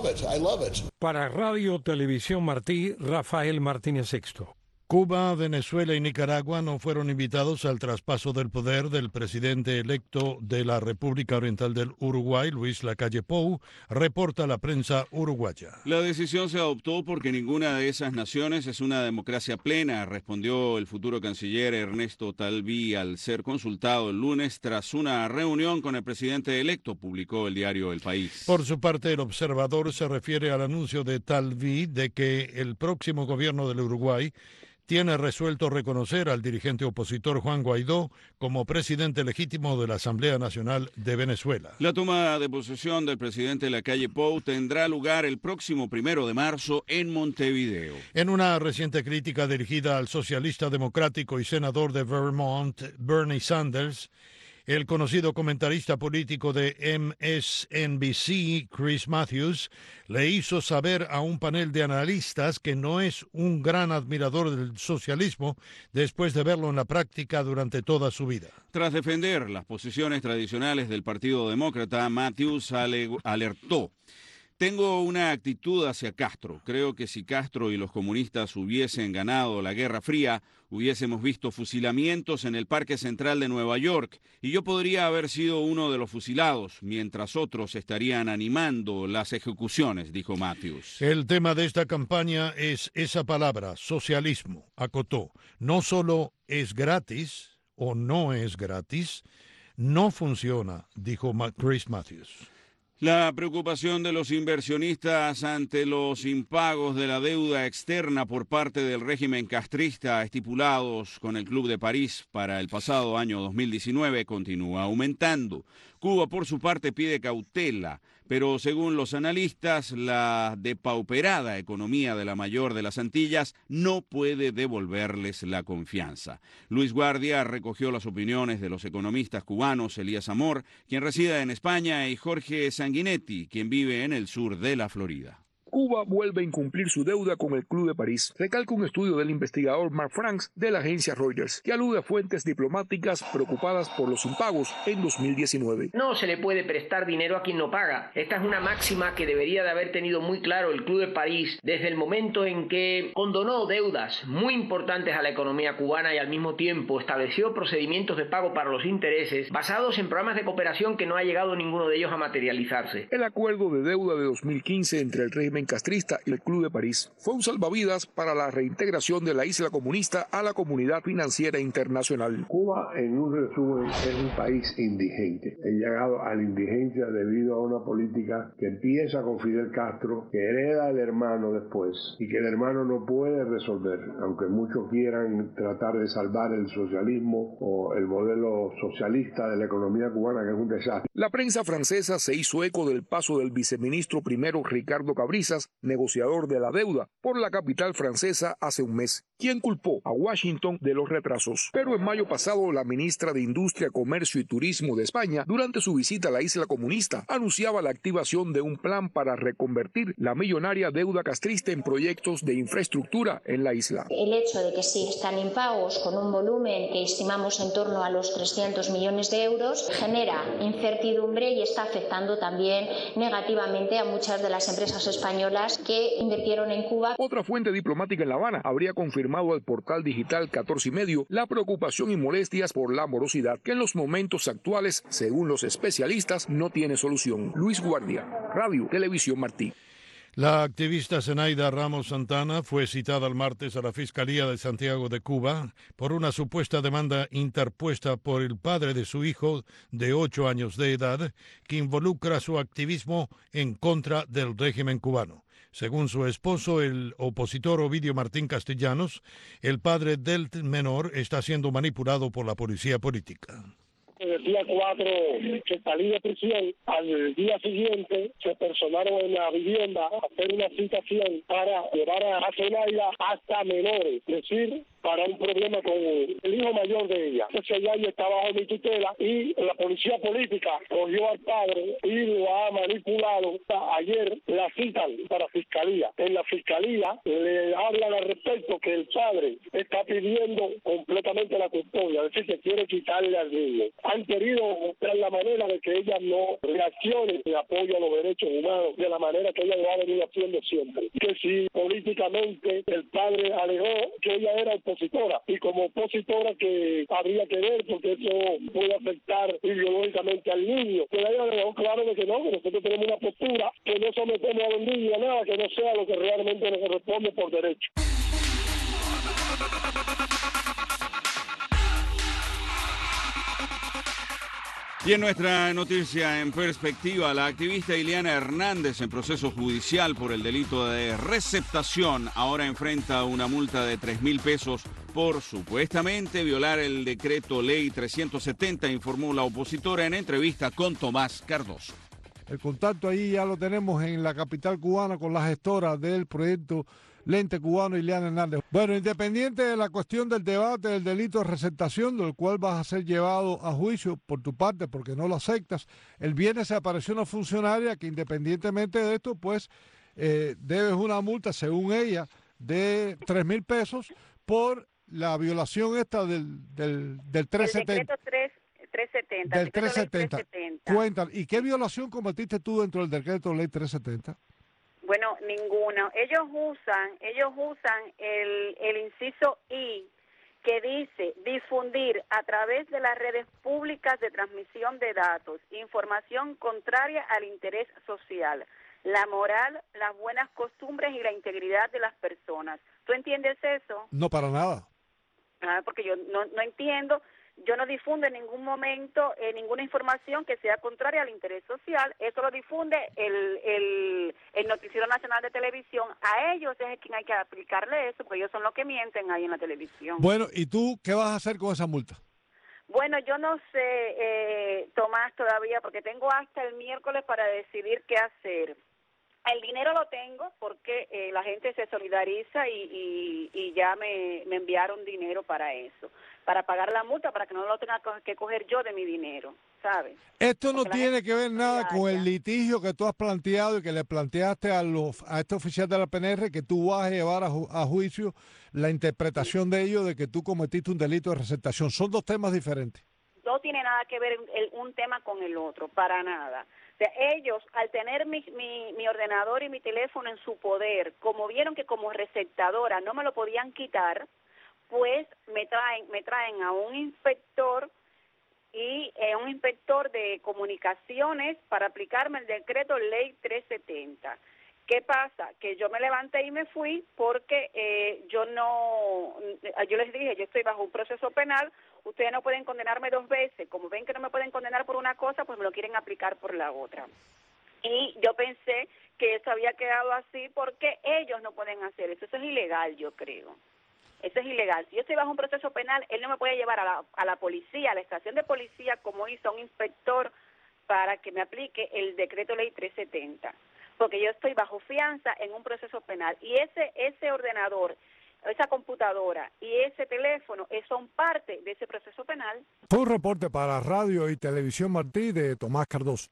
Para Radio Televisión Martí, Rafael Martínez Sixto. Cuba, Venezuela y Nicaragua no fueron invitados al traspaso del poder del presidente electo de la República Oriental del Uruguay, Luis Lacalle Pou, reporta la prensa uruguaya. La decisión se adoptó porque ninguna de esas naciones es una democracia plena, respondió el futuro canciller Ernesto Talví al ser consultado el lunes tras una reunión con el presidente electo, publicó el diario El País. Por su parte, el observador se refiere al anuncio de Talví de que el próximo gobierno del Uruguay tiene resuelto reconocer al dirigente opositor Juan Guaidó como presidente legítimo de la Asamblea Nacional de Venezuela. La toma de posesión del presidente Lacalle Pou tendrá lugar el próximo 1 de marzo en Montevideo. En una reciente crítica dirigida al socialista democrático y senador de Vermont, Bernie Sanders, el conocido comentarista político de MSNBC, Chris Matthews, le hizo saber a un panel de analistas que no es un gran admirador del socialismo después de verlo en la práctica durante toda su vida. Tras defender las posiciones tradicionales del Partido Demócrata, Matthews alertó: "Tengo una actitud hacia Castro. Creo que si Castro y los comunistas hubiesen ganado la Guerra Fría, hubiésemos visto fusilamientos en el Parque Central de Nueva York y yo podría haber sido uno de los fusilados, mientras otros estarían animando las ejecuciones", dijo Matthews. El tema de esta campaña es esa palabra, socialismo, acotó. No solo es gratis o no es gratis, no funciona, dijo Chris Matthews. La preocupación de los inversionistas ante los impagos de la deuda externa por parte del régimen castrista estipulados con el Club de París para el pasado año 2019 continúa aumentando. Cuba, por su parte, pide cautela, pero según los analistas, la depauperada economía de la mayor de las Antillas no puede devolverles la confianza. Luis Guardia recogió las opiniones de los economistas cubanos Elías Amor, quien reside en España, y Jorge Sánchez Sanguinetti, quien vive en el sur de la Florida. Cuba vuelve a incumplir su deuda con el Club de París, recalca un estudio del investigador Mark Franks de la agencia Reuters, que alude a fuentes diplomáticas preocupadas por los impagos en 2019. No se le puede prestar dinero a quien no paga. Esta es una máxima que debería de haber tenido muy claro el Club de París desde el momento en que condonó deudas muy importantes a la economía cubana y al mismo tiempo estableció procedimientos de pago para los intereses basados en programas de cooperación que no ha llegado ninguno de ellos a materializarse. El acuerdo de deuda de 2015 entre el régimen castrista y el Club de París fue un salvavidas para la reintegración de la isla comunista a la comunidad financiera internacional. Cuba, en un resumen, es un país indigente. Ha llegado a la indigencia debido a una política que empieza con Fidel Castro, que hereda el hermano después y que el hermano no puede resolver, aunque muchos quieran tratar de salvar el socialismo o el modelo socialista de la economía cubana, que es un desastre. La prensa francesa se hizo eco del paso del viceministro primero Ricardo Cabrizas, negociador de la deuda, por la capital francesa hace un mes, quien culpó a Washington de los retrasos. Pero en mayo pasado, la ministra de Industria, Comercio y Turismo de España, durante su visita a la isla comunista, anunciaba la activación de un plan para reconvertir la millonaria deuda castrista en proyectos de infraestructura en la isla. El hecho de que sí están impagos con un volumen que estimamos en torno a los 300 millones de euros genera incertidumbre y está afectando también negativamente a muchas de las empresas españolas que invirtieron en Cuba. Otra fuente diplomática en La Habana habría confirmado al portal digital 14 y medio la preocupación y molestias por la morosidad, que en los momentos actuales, según los especialistas, no tiene solución. Luis Guardia, Radio Televisión Martí. La activista Zenaida Ramos Santana fue citada el martes a la Fiscalía de Santiago de Cuba por una supuesta demanda interpuesta por el padre de su hijo de 8 años de edad, que involucra su activismo en contra del régimen cubano. Según su esposo, el opositor Ovidio Martín Castellanos, el padre del menor está siendo manipulado por la policía política. El día 4 que salí de prisión, al día siguiente se personaron en la vivienda a hacer una citación para llevar a Zenaida hasta menores, es decir, para un problema con el hijo mayor de ella. Entonces ella está bajo mi tutela y la policía política cogió al padre y lo ha manipulado. Ayer la citan para fiscalía. En la fiscalía le hablan al respecto que el padre está pidiendo completamente la custodia, es decir, que quiere quitarle al niño. Han querido mostrar la manera de que ella no reaccione de apoyo a los derechos humanos de la manera que ella lo ha venido haciendo siempre. Que si políticamente el padre alegó que ella era opositora, y como opositora que habría que ver porque eso puede afectar ideológicamente al niño. Pero ella le dejó claro de que no, que nosotros tenemos una postura, que no sometemos a los niños a nada, que no sea lo que realmente nos corresponde por derecho. Y en nuestra noticia en perspectiva, la activista Ileana Hernández, en proceso judicial por el delito de receptación, ahora enfrenta una multa de 3.000 pesos por supuestamente violar el decreto ley 370, informó la opositora en entrevista con Tomás Cardoso. El contacto ahí ya lo tenemos en la capital cubana con la gestora del proyecto Lente Cubano, Ileana Hernández. Bueno, independiente de la cuestión del debate del delito de receptación, del cual vas a ser llevado a juicio por tu parte porque no lo aceptas, el viernes se apareció una funcionaria que independientemente de esto, pues debes una multa, según ella, de 3.000 pesos por la violación esta del 370. El decreto 370. Del 370. Cuéntame, ¿y qué violación cometiste tú dentro del decreto ley 370? Bueno, ninguno. Ellos usan el inciso I, que dice difundir a través de las redes públicas de transmisión de datos información contraria al interés social, la moral, las buenas costumbres y la integridad de las personas. ¿Tú entiendes eso? No, para nada. Porque yo no entiendo. Yo no difundo en ningún momento ninguna información que sea contraria al interés social. Eso lo difunde el Noticiero Nacional de Televisión. A ellos es a quien hay que aplicarle eso, porque ellos son los que mienten ahí en la televisión. Bueno, ¿y tú qué vas a hacer con esa multa? Bueno, yo no sé, Tomás, todavía, porque tengo hasta el miércoles para decidir qué hacer. El dinero lo tengo porque la gente se solidariza y ya me enviaron dinero para eso, para pagar la multa, para que no lo tenga que coger yo de mi dinero. ¿sabes? Esto no tiene que ver nada con el litigio que tú has planteado y que le planteaste a este oficial de la PNR, que tú vas a llevar a juicio la interpretación de ello de que tú cometiste un delito de receptación. Son dos temas diferentes. No tiene nada que ver un tema con el otro, para nada. O sea, ellos, al tener mi ordenador y mi teléfono en su poder, como vieron que como receptadora no me lo podían quitar, pues me traen a un inspector y un inspector de comunicaciones para aplicarme el decreto ley 370. ¿Qué pasa? Que yo me levanté y me fui porque yo les dije, yo estoy bajo un proceso penal, ustedes no pueden condenarme 2 veces, como ven que no me pueden condenar por una cosa, pues me lo quieren aplicar por la otra. Y yo pensé que eso había quedado así porque ellos no pueden hacer eso, eso es ilegal, yo creo. Eso es ilegal. Si yo estoy bajo un proceso penal, él no me puede llevar a la policía, a la estación de policía, como hizo un inspector, para que me aplique el decreto ley 370. Porque yo estoy bajo fianza en un proceso penal. Y ese ordenador, esa computadora y ese teléfono son parte de ese proceso penal. Fue un reporte para Radio y Televisión Martí de Tomás Cardoso.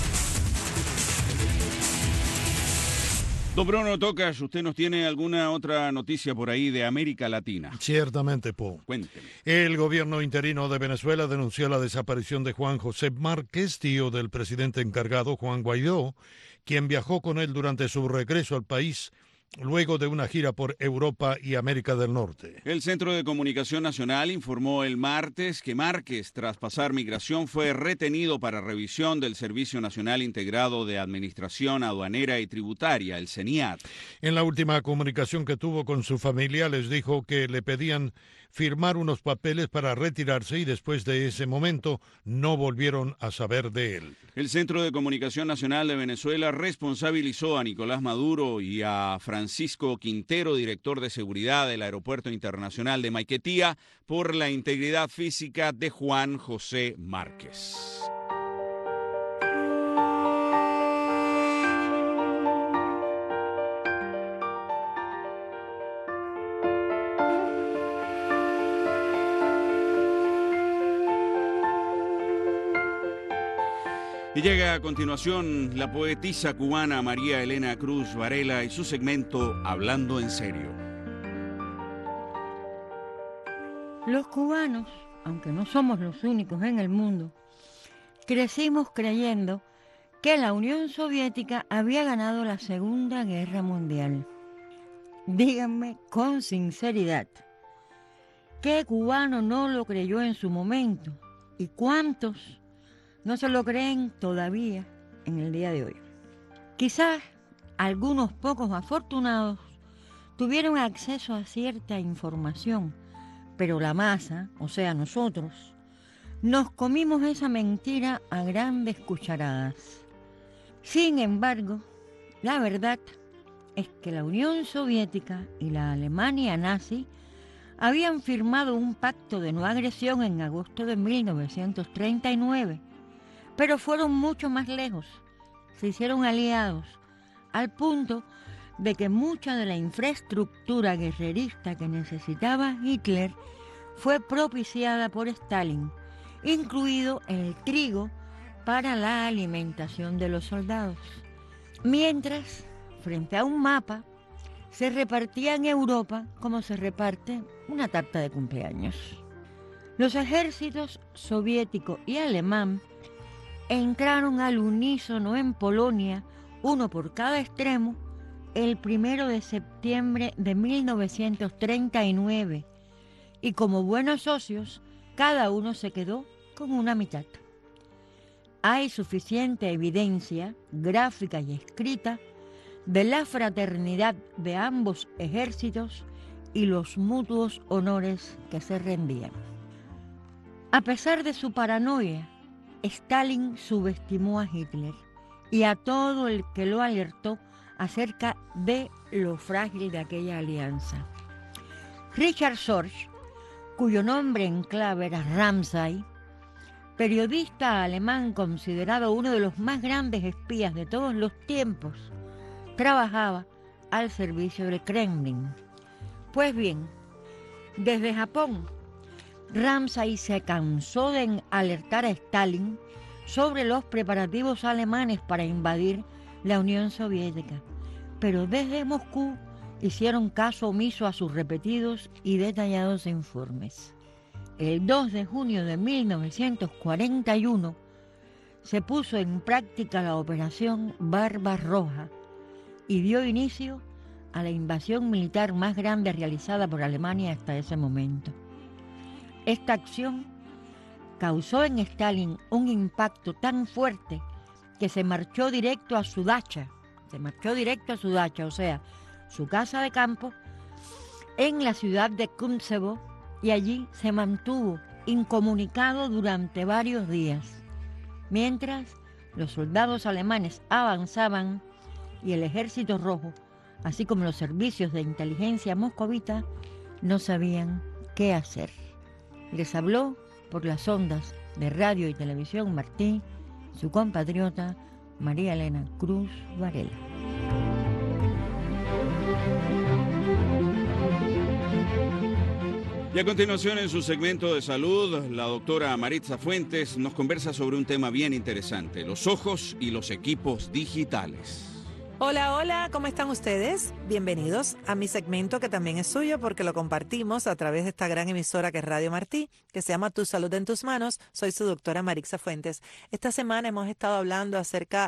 Don Bruno Tocas, ¿usted nos tiene alguna otra noticia por ahí de América Latina? Ciertamente, Po. Cuénteme. El gobierno interino de Venezuela denunció la desaparición de Juan José Márquez, tío del presidente encargado Juan Guaidó, quien viajó con él durante su regreso al país luego de una gira por Europa y América del Norte. El Centro de Comunicación Nacional informó el martes que Márquez, tras pasar migración, fue retenido para revisión del Servicio Nacional Integrado de Administración Aduanera y Tributaria, el CENIAT. En la última comunicación que tuvo con su familia, les dijo que le pedían firmar unos papeles para retirarse y después de ese momento no volvieron a saber de él. El Centro de Comunicación Nacional de Venezuela responsabilizó a Nicolás Maduro y a Francisco Quintero, director de seguridad del Aeropuerto Internacional de Maiquetía, por la integridad física de Juan José Márquez. Y llega a continuación la poetisa cubana María Elena Cruz Varela y su segmento Hablando en Serio. Los cubanos, aunque no somos los únicos en el mundo, crecimos creyendo que la Unión Soviética había ganado la Segunda Guerra Mundial. Díganme con sinceridad, ¿qué cubano no lo creyó en su momento? ¿Y cuántos no se lo creen todavía en el día de hoy? Quizás algunos pocos afortunados tuvieron acceso a cierta información, pero la masa, o sea nosotros, nos comimos esa mentira a grandes cucharadas. Sin embargo, la verdad es que la Unión Soviética y la Alemania nazi habían firmado un pacto de no agresión en agosto de 1939, pero fueron mucho más lejos, se hicieron aliados, al punto de que mucha de la infraestructura guerrerista que necesitaba Hitler fue propiciada por Stalin, incluido el trigo para la alimentación de los soldados. Mientras, frente a un mapa, se repartía en Europa como se reparte una tarta de cumpleaños. Los ejércitos soviético y alemán entraron al unísono en Polonia, uno por cada extremo, el 1 de septiembre de 1939, y como buenos socios, cada uno se quedó con una mitad. Hay suficiente evidencia, gráfica y escrita, de la fraternidad de ambos ejércitos y los mutuos honores que se rendían. A pesar de su paranoia, Stalin subestimó a Hitler y a todo el que lo alertó acerca de lo frágil de aquella alianza. Richard Sorge, cuyo nombre en clave era Ramsay, periodista alemán considerado uno de los más grandes espías de todos los tiempos, trabajaba al servicio del Kremlin. Pues bien, desde Japón, Ramsay se cansó de alertar a Stalin sobre los preparativos alemanes para invadir la Unión Soviética, pero desde Moscú hicieron caso omiso a sus repetidos y detallados informes. El 2 de junio de 1941 se puso en práctica la operación Barbarroja y dio inicio a la invasión militar más grande realizada por Alemania hasta ese momento. Esta acción causó en Stalin un impacto tan fuerte que se marchó directo a su dacha, o sea, su casa de campo, en la ciudad de Kuntsevo, y allí se mantuvo incomunicado durante varios días, mientras los soldados alemanes avanzaban y el Ejército Rojo, así como los servicios de inteligencia moscovita, no sabían qué hacer. Les habló por las ondas de radio y televisión Martí, su compatriota María Elena Cruz Varela. Y a continuación, en su segmento de salud, la doctora Maritza Fuentes nos conversa sobre un tema bien interesante: los ojos y los equipos digitales. Hola, hola, ¿cómo están ustedes? Bienvenidos a mi segmento, que también es suyo porque lo compartimos a través de esta gran emisora que es Radio Martí, que se llama Tu Salud en Tus Manos. Soy su doctora Maritza Fuentes. Esta semana hemos estado hablando acerca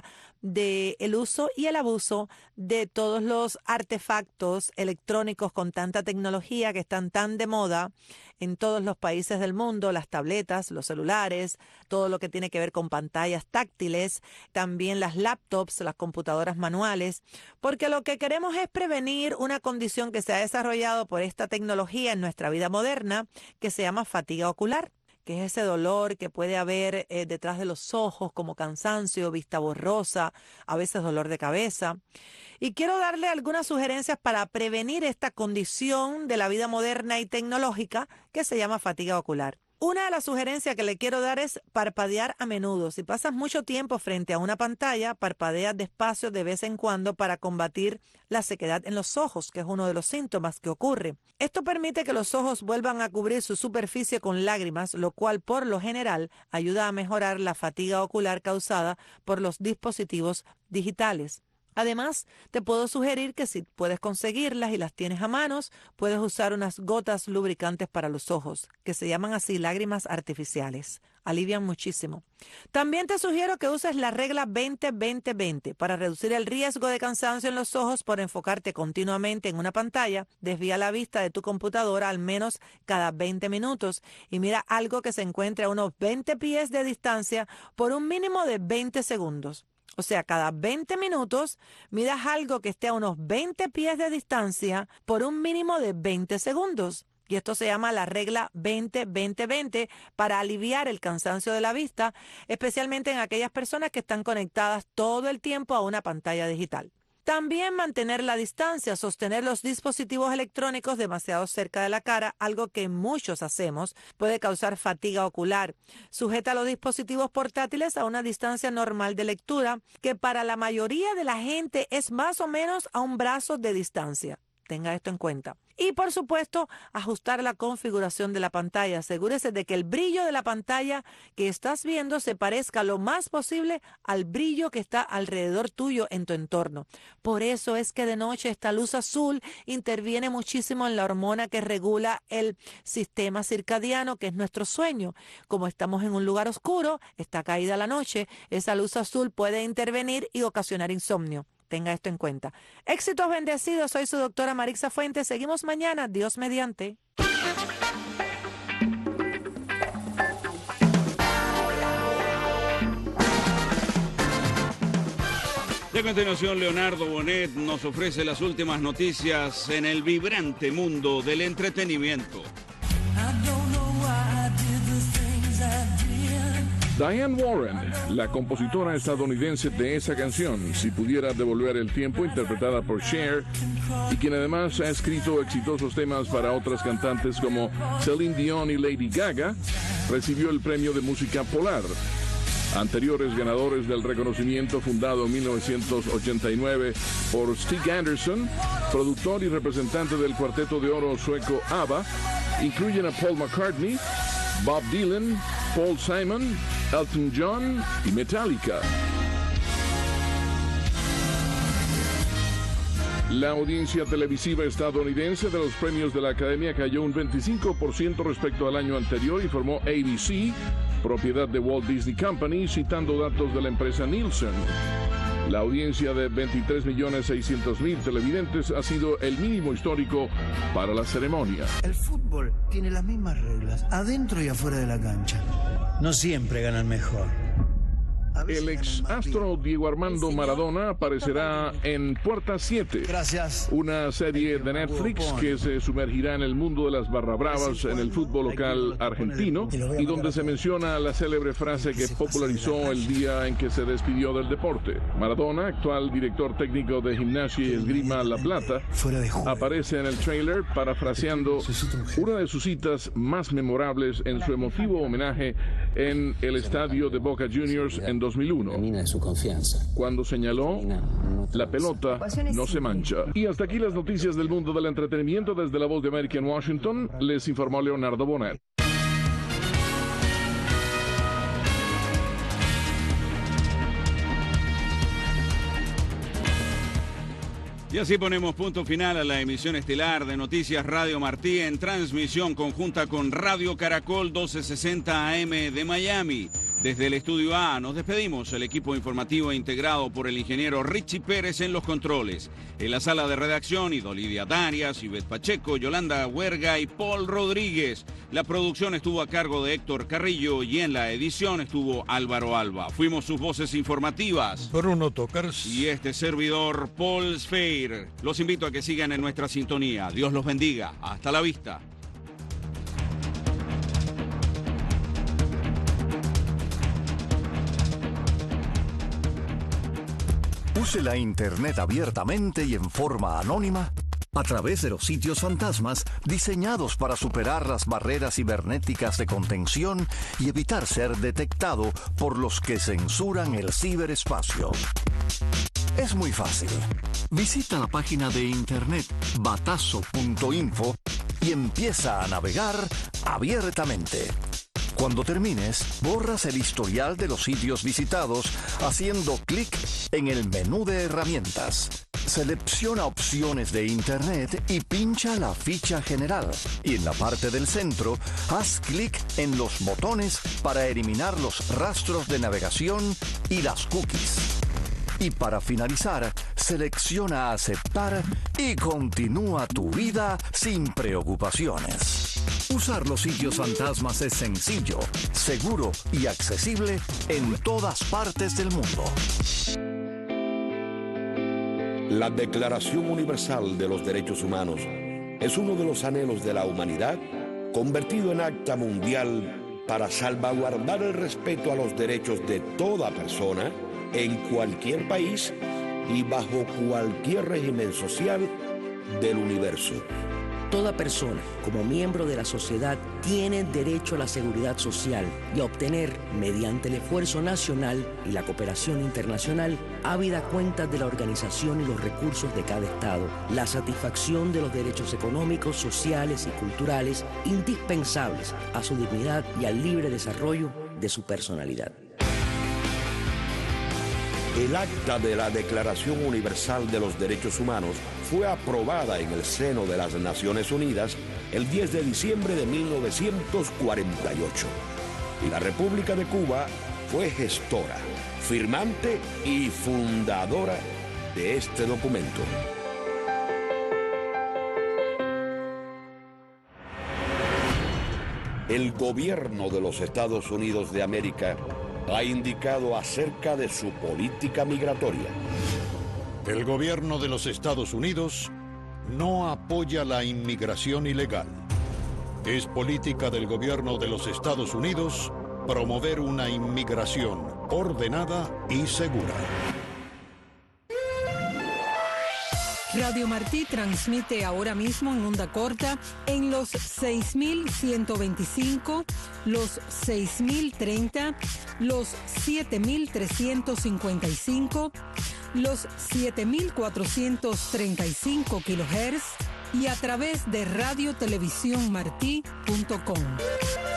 del uso y el abuso de todos los artefactos electrónicos con tanta tecnología que están tan de moda en todos los países del mundo: las tabletas, los celulares, todo lo que tiene que ver con pantallas táctiles, también las laptops, las computadoras manuales, porque lo que queremos es prevenir una condición que se ha desarrollado por esta tecnología en nuestra vida moderna, que se llama fatiga ocular, que es ese dolor que puede haber detrás de los ojos, como cansancio, vista borrosa, a veces dolor de cabeza. Y quiero darle algunas sugerencias para prevenir esta condición de la vida moderna y tecnológica que se llama fatiga ocular. Una de las sugerencias que le quiero dar es parpadear a menudo. Si pasas mucho tiempo frente a una pantalla, parpadea despacio de vez en cuando para combatir la sequedad en los ojos, que es uno de los síntomas que ocurre. Esto permite que los ojos vuelvan a cubrir su superficie con lágrimas, lo cual por lo general ayuda a mejorar la fatiga ocular causada por los dispositivos digitales. Además, te puedo sugerir que si puedes conseguirlas y las tienes a manos, puedes usar unas gotas lubricantes para los ojos, que se llaman así lágrimas artificiales. Alivian muchísimo. También te sugiero que uses la regla 20-20-20 para reducir el riesgo de cansancio en los ojos por enfocarte continuamente en una pantalla. Desvía la vista de tu computadora al menos cada 20 minutos y mira algo que se encuentre a unos 20 pies de distancia por un mínimo de 20 segundos. O sea, cada 20 minutos miras algo que esté a unos 20 pies de distancia por un mínimo de 20 segundos. Y esto se llama la regla 20-20-20 para aliviar el cansancio de la vista, especialmente en aquellas personas que están conectadas todo el tiempo a una pantalla digital. También mantener la distancia, sostener los dispositivos electrónicos demasiado cerca de la cara, algo que muchos hacemos, puede causar fatiga ocular. Sujeta los dispositivos portátiles a una distancia normal de lectura, que para la mayoría de la gente es más o menos a un brazo de distancia. Tenga esto en cuenta. Y por supuesto, ajustar la configuración de la pantalla. Asegúrese de que el brillo de la pantalla que estás viendo se parezca lo más posible al brillo que está alrededor tuyo en tu entorno. Por eso es que de noche esta luz azul interviene muchísimo en la hormona que regula el sistema circadiano, que es nuestro sueño. Como estamos en un lugar oscuro, está caída la noche, esa luz azul puede intervenir y ocasionar insomnio. Tenga esto en cuenta. Éxitos bendecidos. Soy su doctora Maritza Fuentes. Seguimos mañana, Dios mediante. Y a continuación, Leonardo Bonet nos ofrece las últimas noticias en el vibrante mundo del entretenimiento. Diane Warren, la compositora estadounidense de esa canción, Si pudiera devolver el tiempo, interpretada por Cher, y quien además ha escrito exitosos temas para otras cantantes como Celine Dion y Lady Gaga, recibió el premio de música Polar. Anteriores ganadores del reconocimiento, fundado en 1989 por Stig Anderson, productor y representante del cuarteto de oro sueco ABBA, incluyen a Paul McCartney, Bob Dylan, Paul Simon, Elton John y Metallica. La audiencia televisiva estadounidense de los premios de la Academia cayó un 25% respecto al año anterior, informó ABC, propiedad de Walt Disney Company, citando datos de la empresa Nielsen. La audiencia de 23.600.000 televidentes ha sido el mínimo histórico para la ceremonia. El fútbol tiene las mismas reglas, adentro y afuera de la cancha. No siempre gana el mejor. El ex astro Diego Armando Maradona aparecerá en Puerta 7, una serie de Netflix que se sumergirá en el mundo de las barra bravas en el fútbol local argentino y donde se menciona la célebre frase que popularizó el día en que se despidió del deporte. Maradona, actual director técnico de Gimnasia y Esgrima La Plata, aparece en el tráiler parafraseando una de sus citas más memorables en su emotivo homenaje en el estadio de Boca Juniors en 2001, cuando señaló: la pelota no se mancha. Y hasta aquí las noticias del mundo del entretenimiento. Desde la Voz de América en Washington, les informó Leonardo Bonet. Y así ponemos punto final a la emisión estelar de Noticias Radio Martí en transmisión conjunta con Radio Caracol 1260 AM de Miami. Desde el Estudio A nos despedimos, el equipo informativo integrado por el ingeniero Richie Pérez en los controles. En la sala de redacción, Idolidia Darias, Ivette Pacheco, Yolanda Huerga y Paul Rodríguez. La producción estuvo a cargo de Héctor Carrillo y en la edición estuvo Álvaro Alba. Fuimos sus voces informativas, Bruno Tocars y este servidor, Paul Sfeir. Los invito a que sigan en nuestra sintonía. Dios los bendiga. Hasta la vista. Use la Internet abiertamente y en forma anónima a través de los sitios fantasmas diseñados para superar las barreras cibernéticas de contención y evitar ser detectado por los que censuran el ciberespacio. Es muy fácil. Visita la página de internet batazo.info y empieza a navegar abiertamente. Cuando termines, borras el historial de los sitios visitados haciendo clic en el menú de herramientas. Selecciona opciones de Internet y pincha la ficha general. Y en la parte del centro, haz clic en los botones para eliminar los rastros de navegación y las cookies. Y para finalizar, selecciona aceptar y continúa tu vida sin preocupaciones. Usar los sitios fantasmas es sencillo, seguro y accesible en todas partes del mundo. La Declaración Universal de los Derechos Humanos es uno de los anhelos de la humanidad, convertido en acta mundial para salvaguardar el respeto a los derechos de toda persona en cualquier país y bajo cualquier régimen social del universo. Toda persona, como miembro de la sociedad, tiene derecho a la seguridad social y a obtener, mediante el esfuerzo nacional y la cooperación internacional, habida cuenta de la organización y los recursos de cada Estado, la satisfacción de los derechos económicos, sociales y culturales indispensables a su dignidad y al libre desarrollo de su personalidad. El acta de la Declaración Universal de los Derechos Humanos fue aprobada en el seno de las Naciones Unidas el 10 de diciembre de 1948. Y la República de Cuba fue gestora, firmante y fundadora de este documento. El gobierno de los Estados Unidos de América ha indicado acerca de su política migratoria. El gobierno de los Estados Unidos no apoya la inmigración ilegal. Es política del gobierno de los Estados Unidos promover una inmigración ordenada y segura. Radio Martí transmite ahora mismo en onda corta en los 6.125, los 6.030, los 7.355, los 7.435 kHz y a través de radiotelevisiónmartí.com.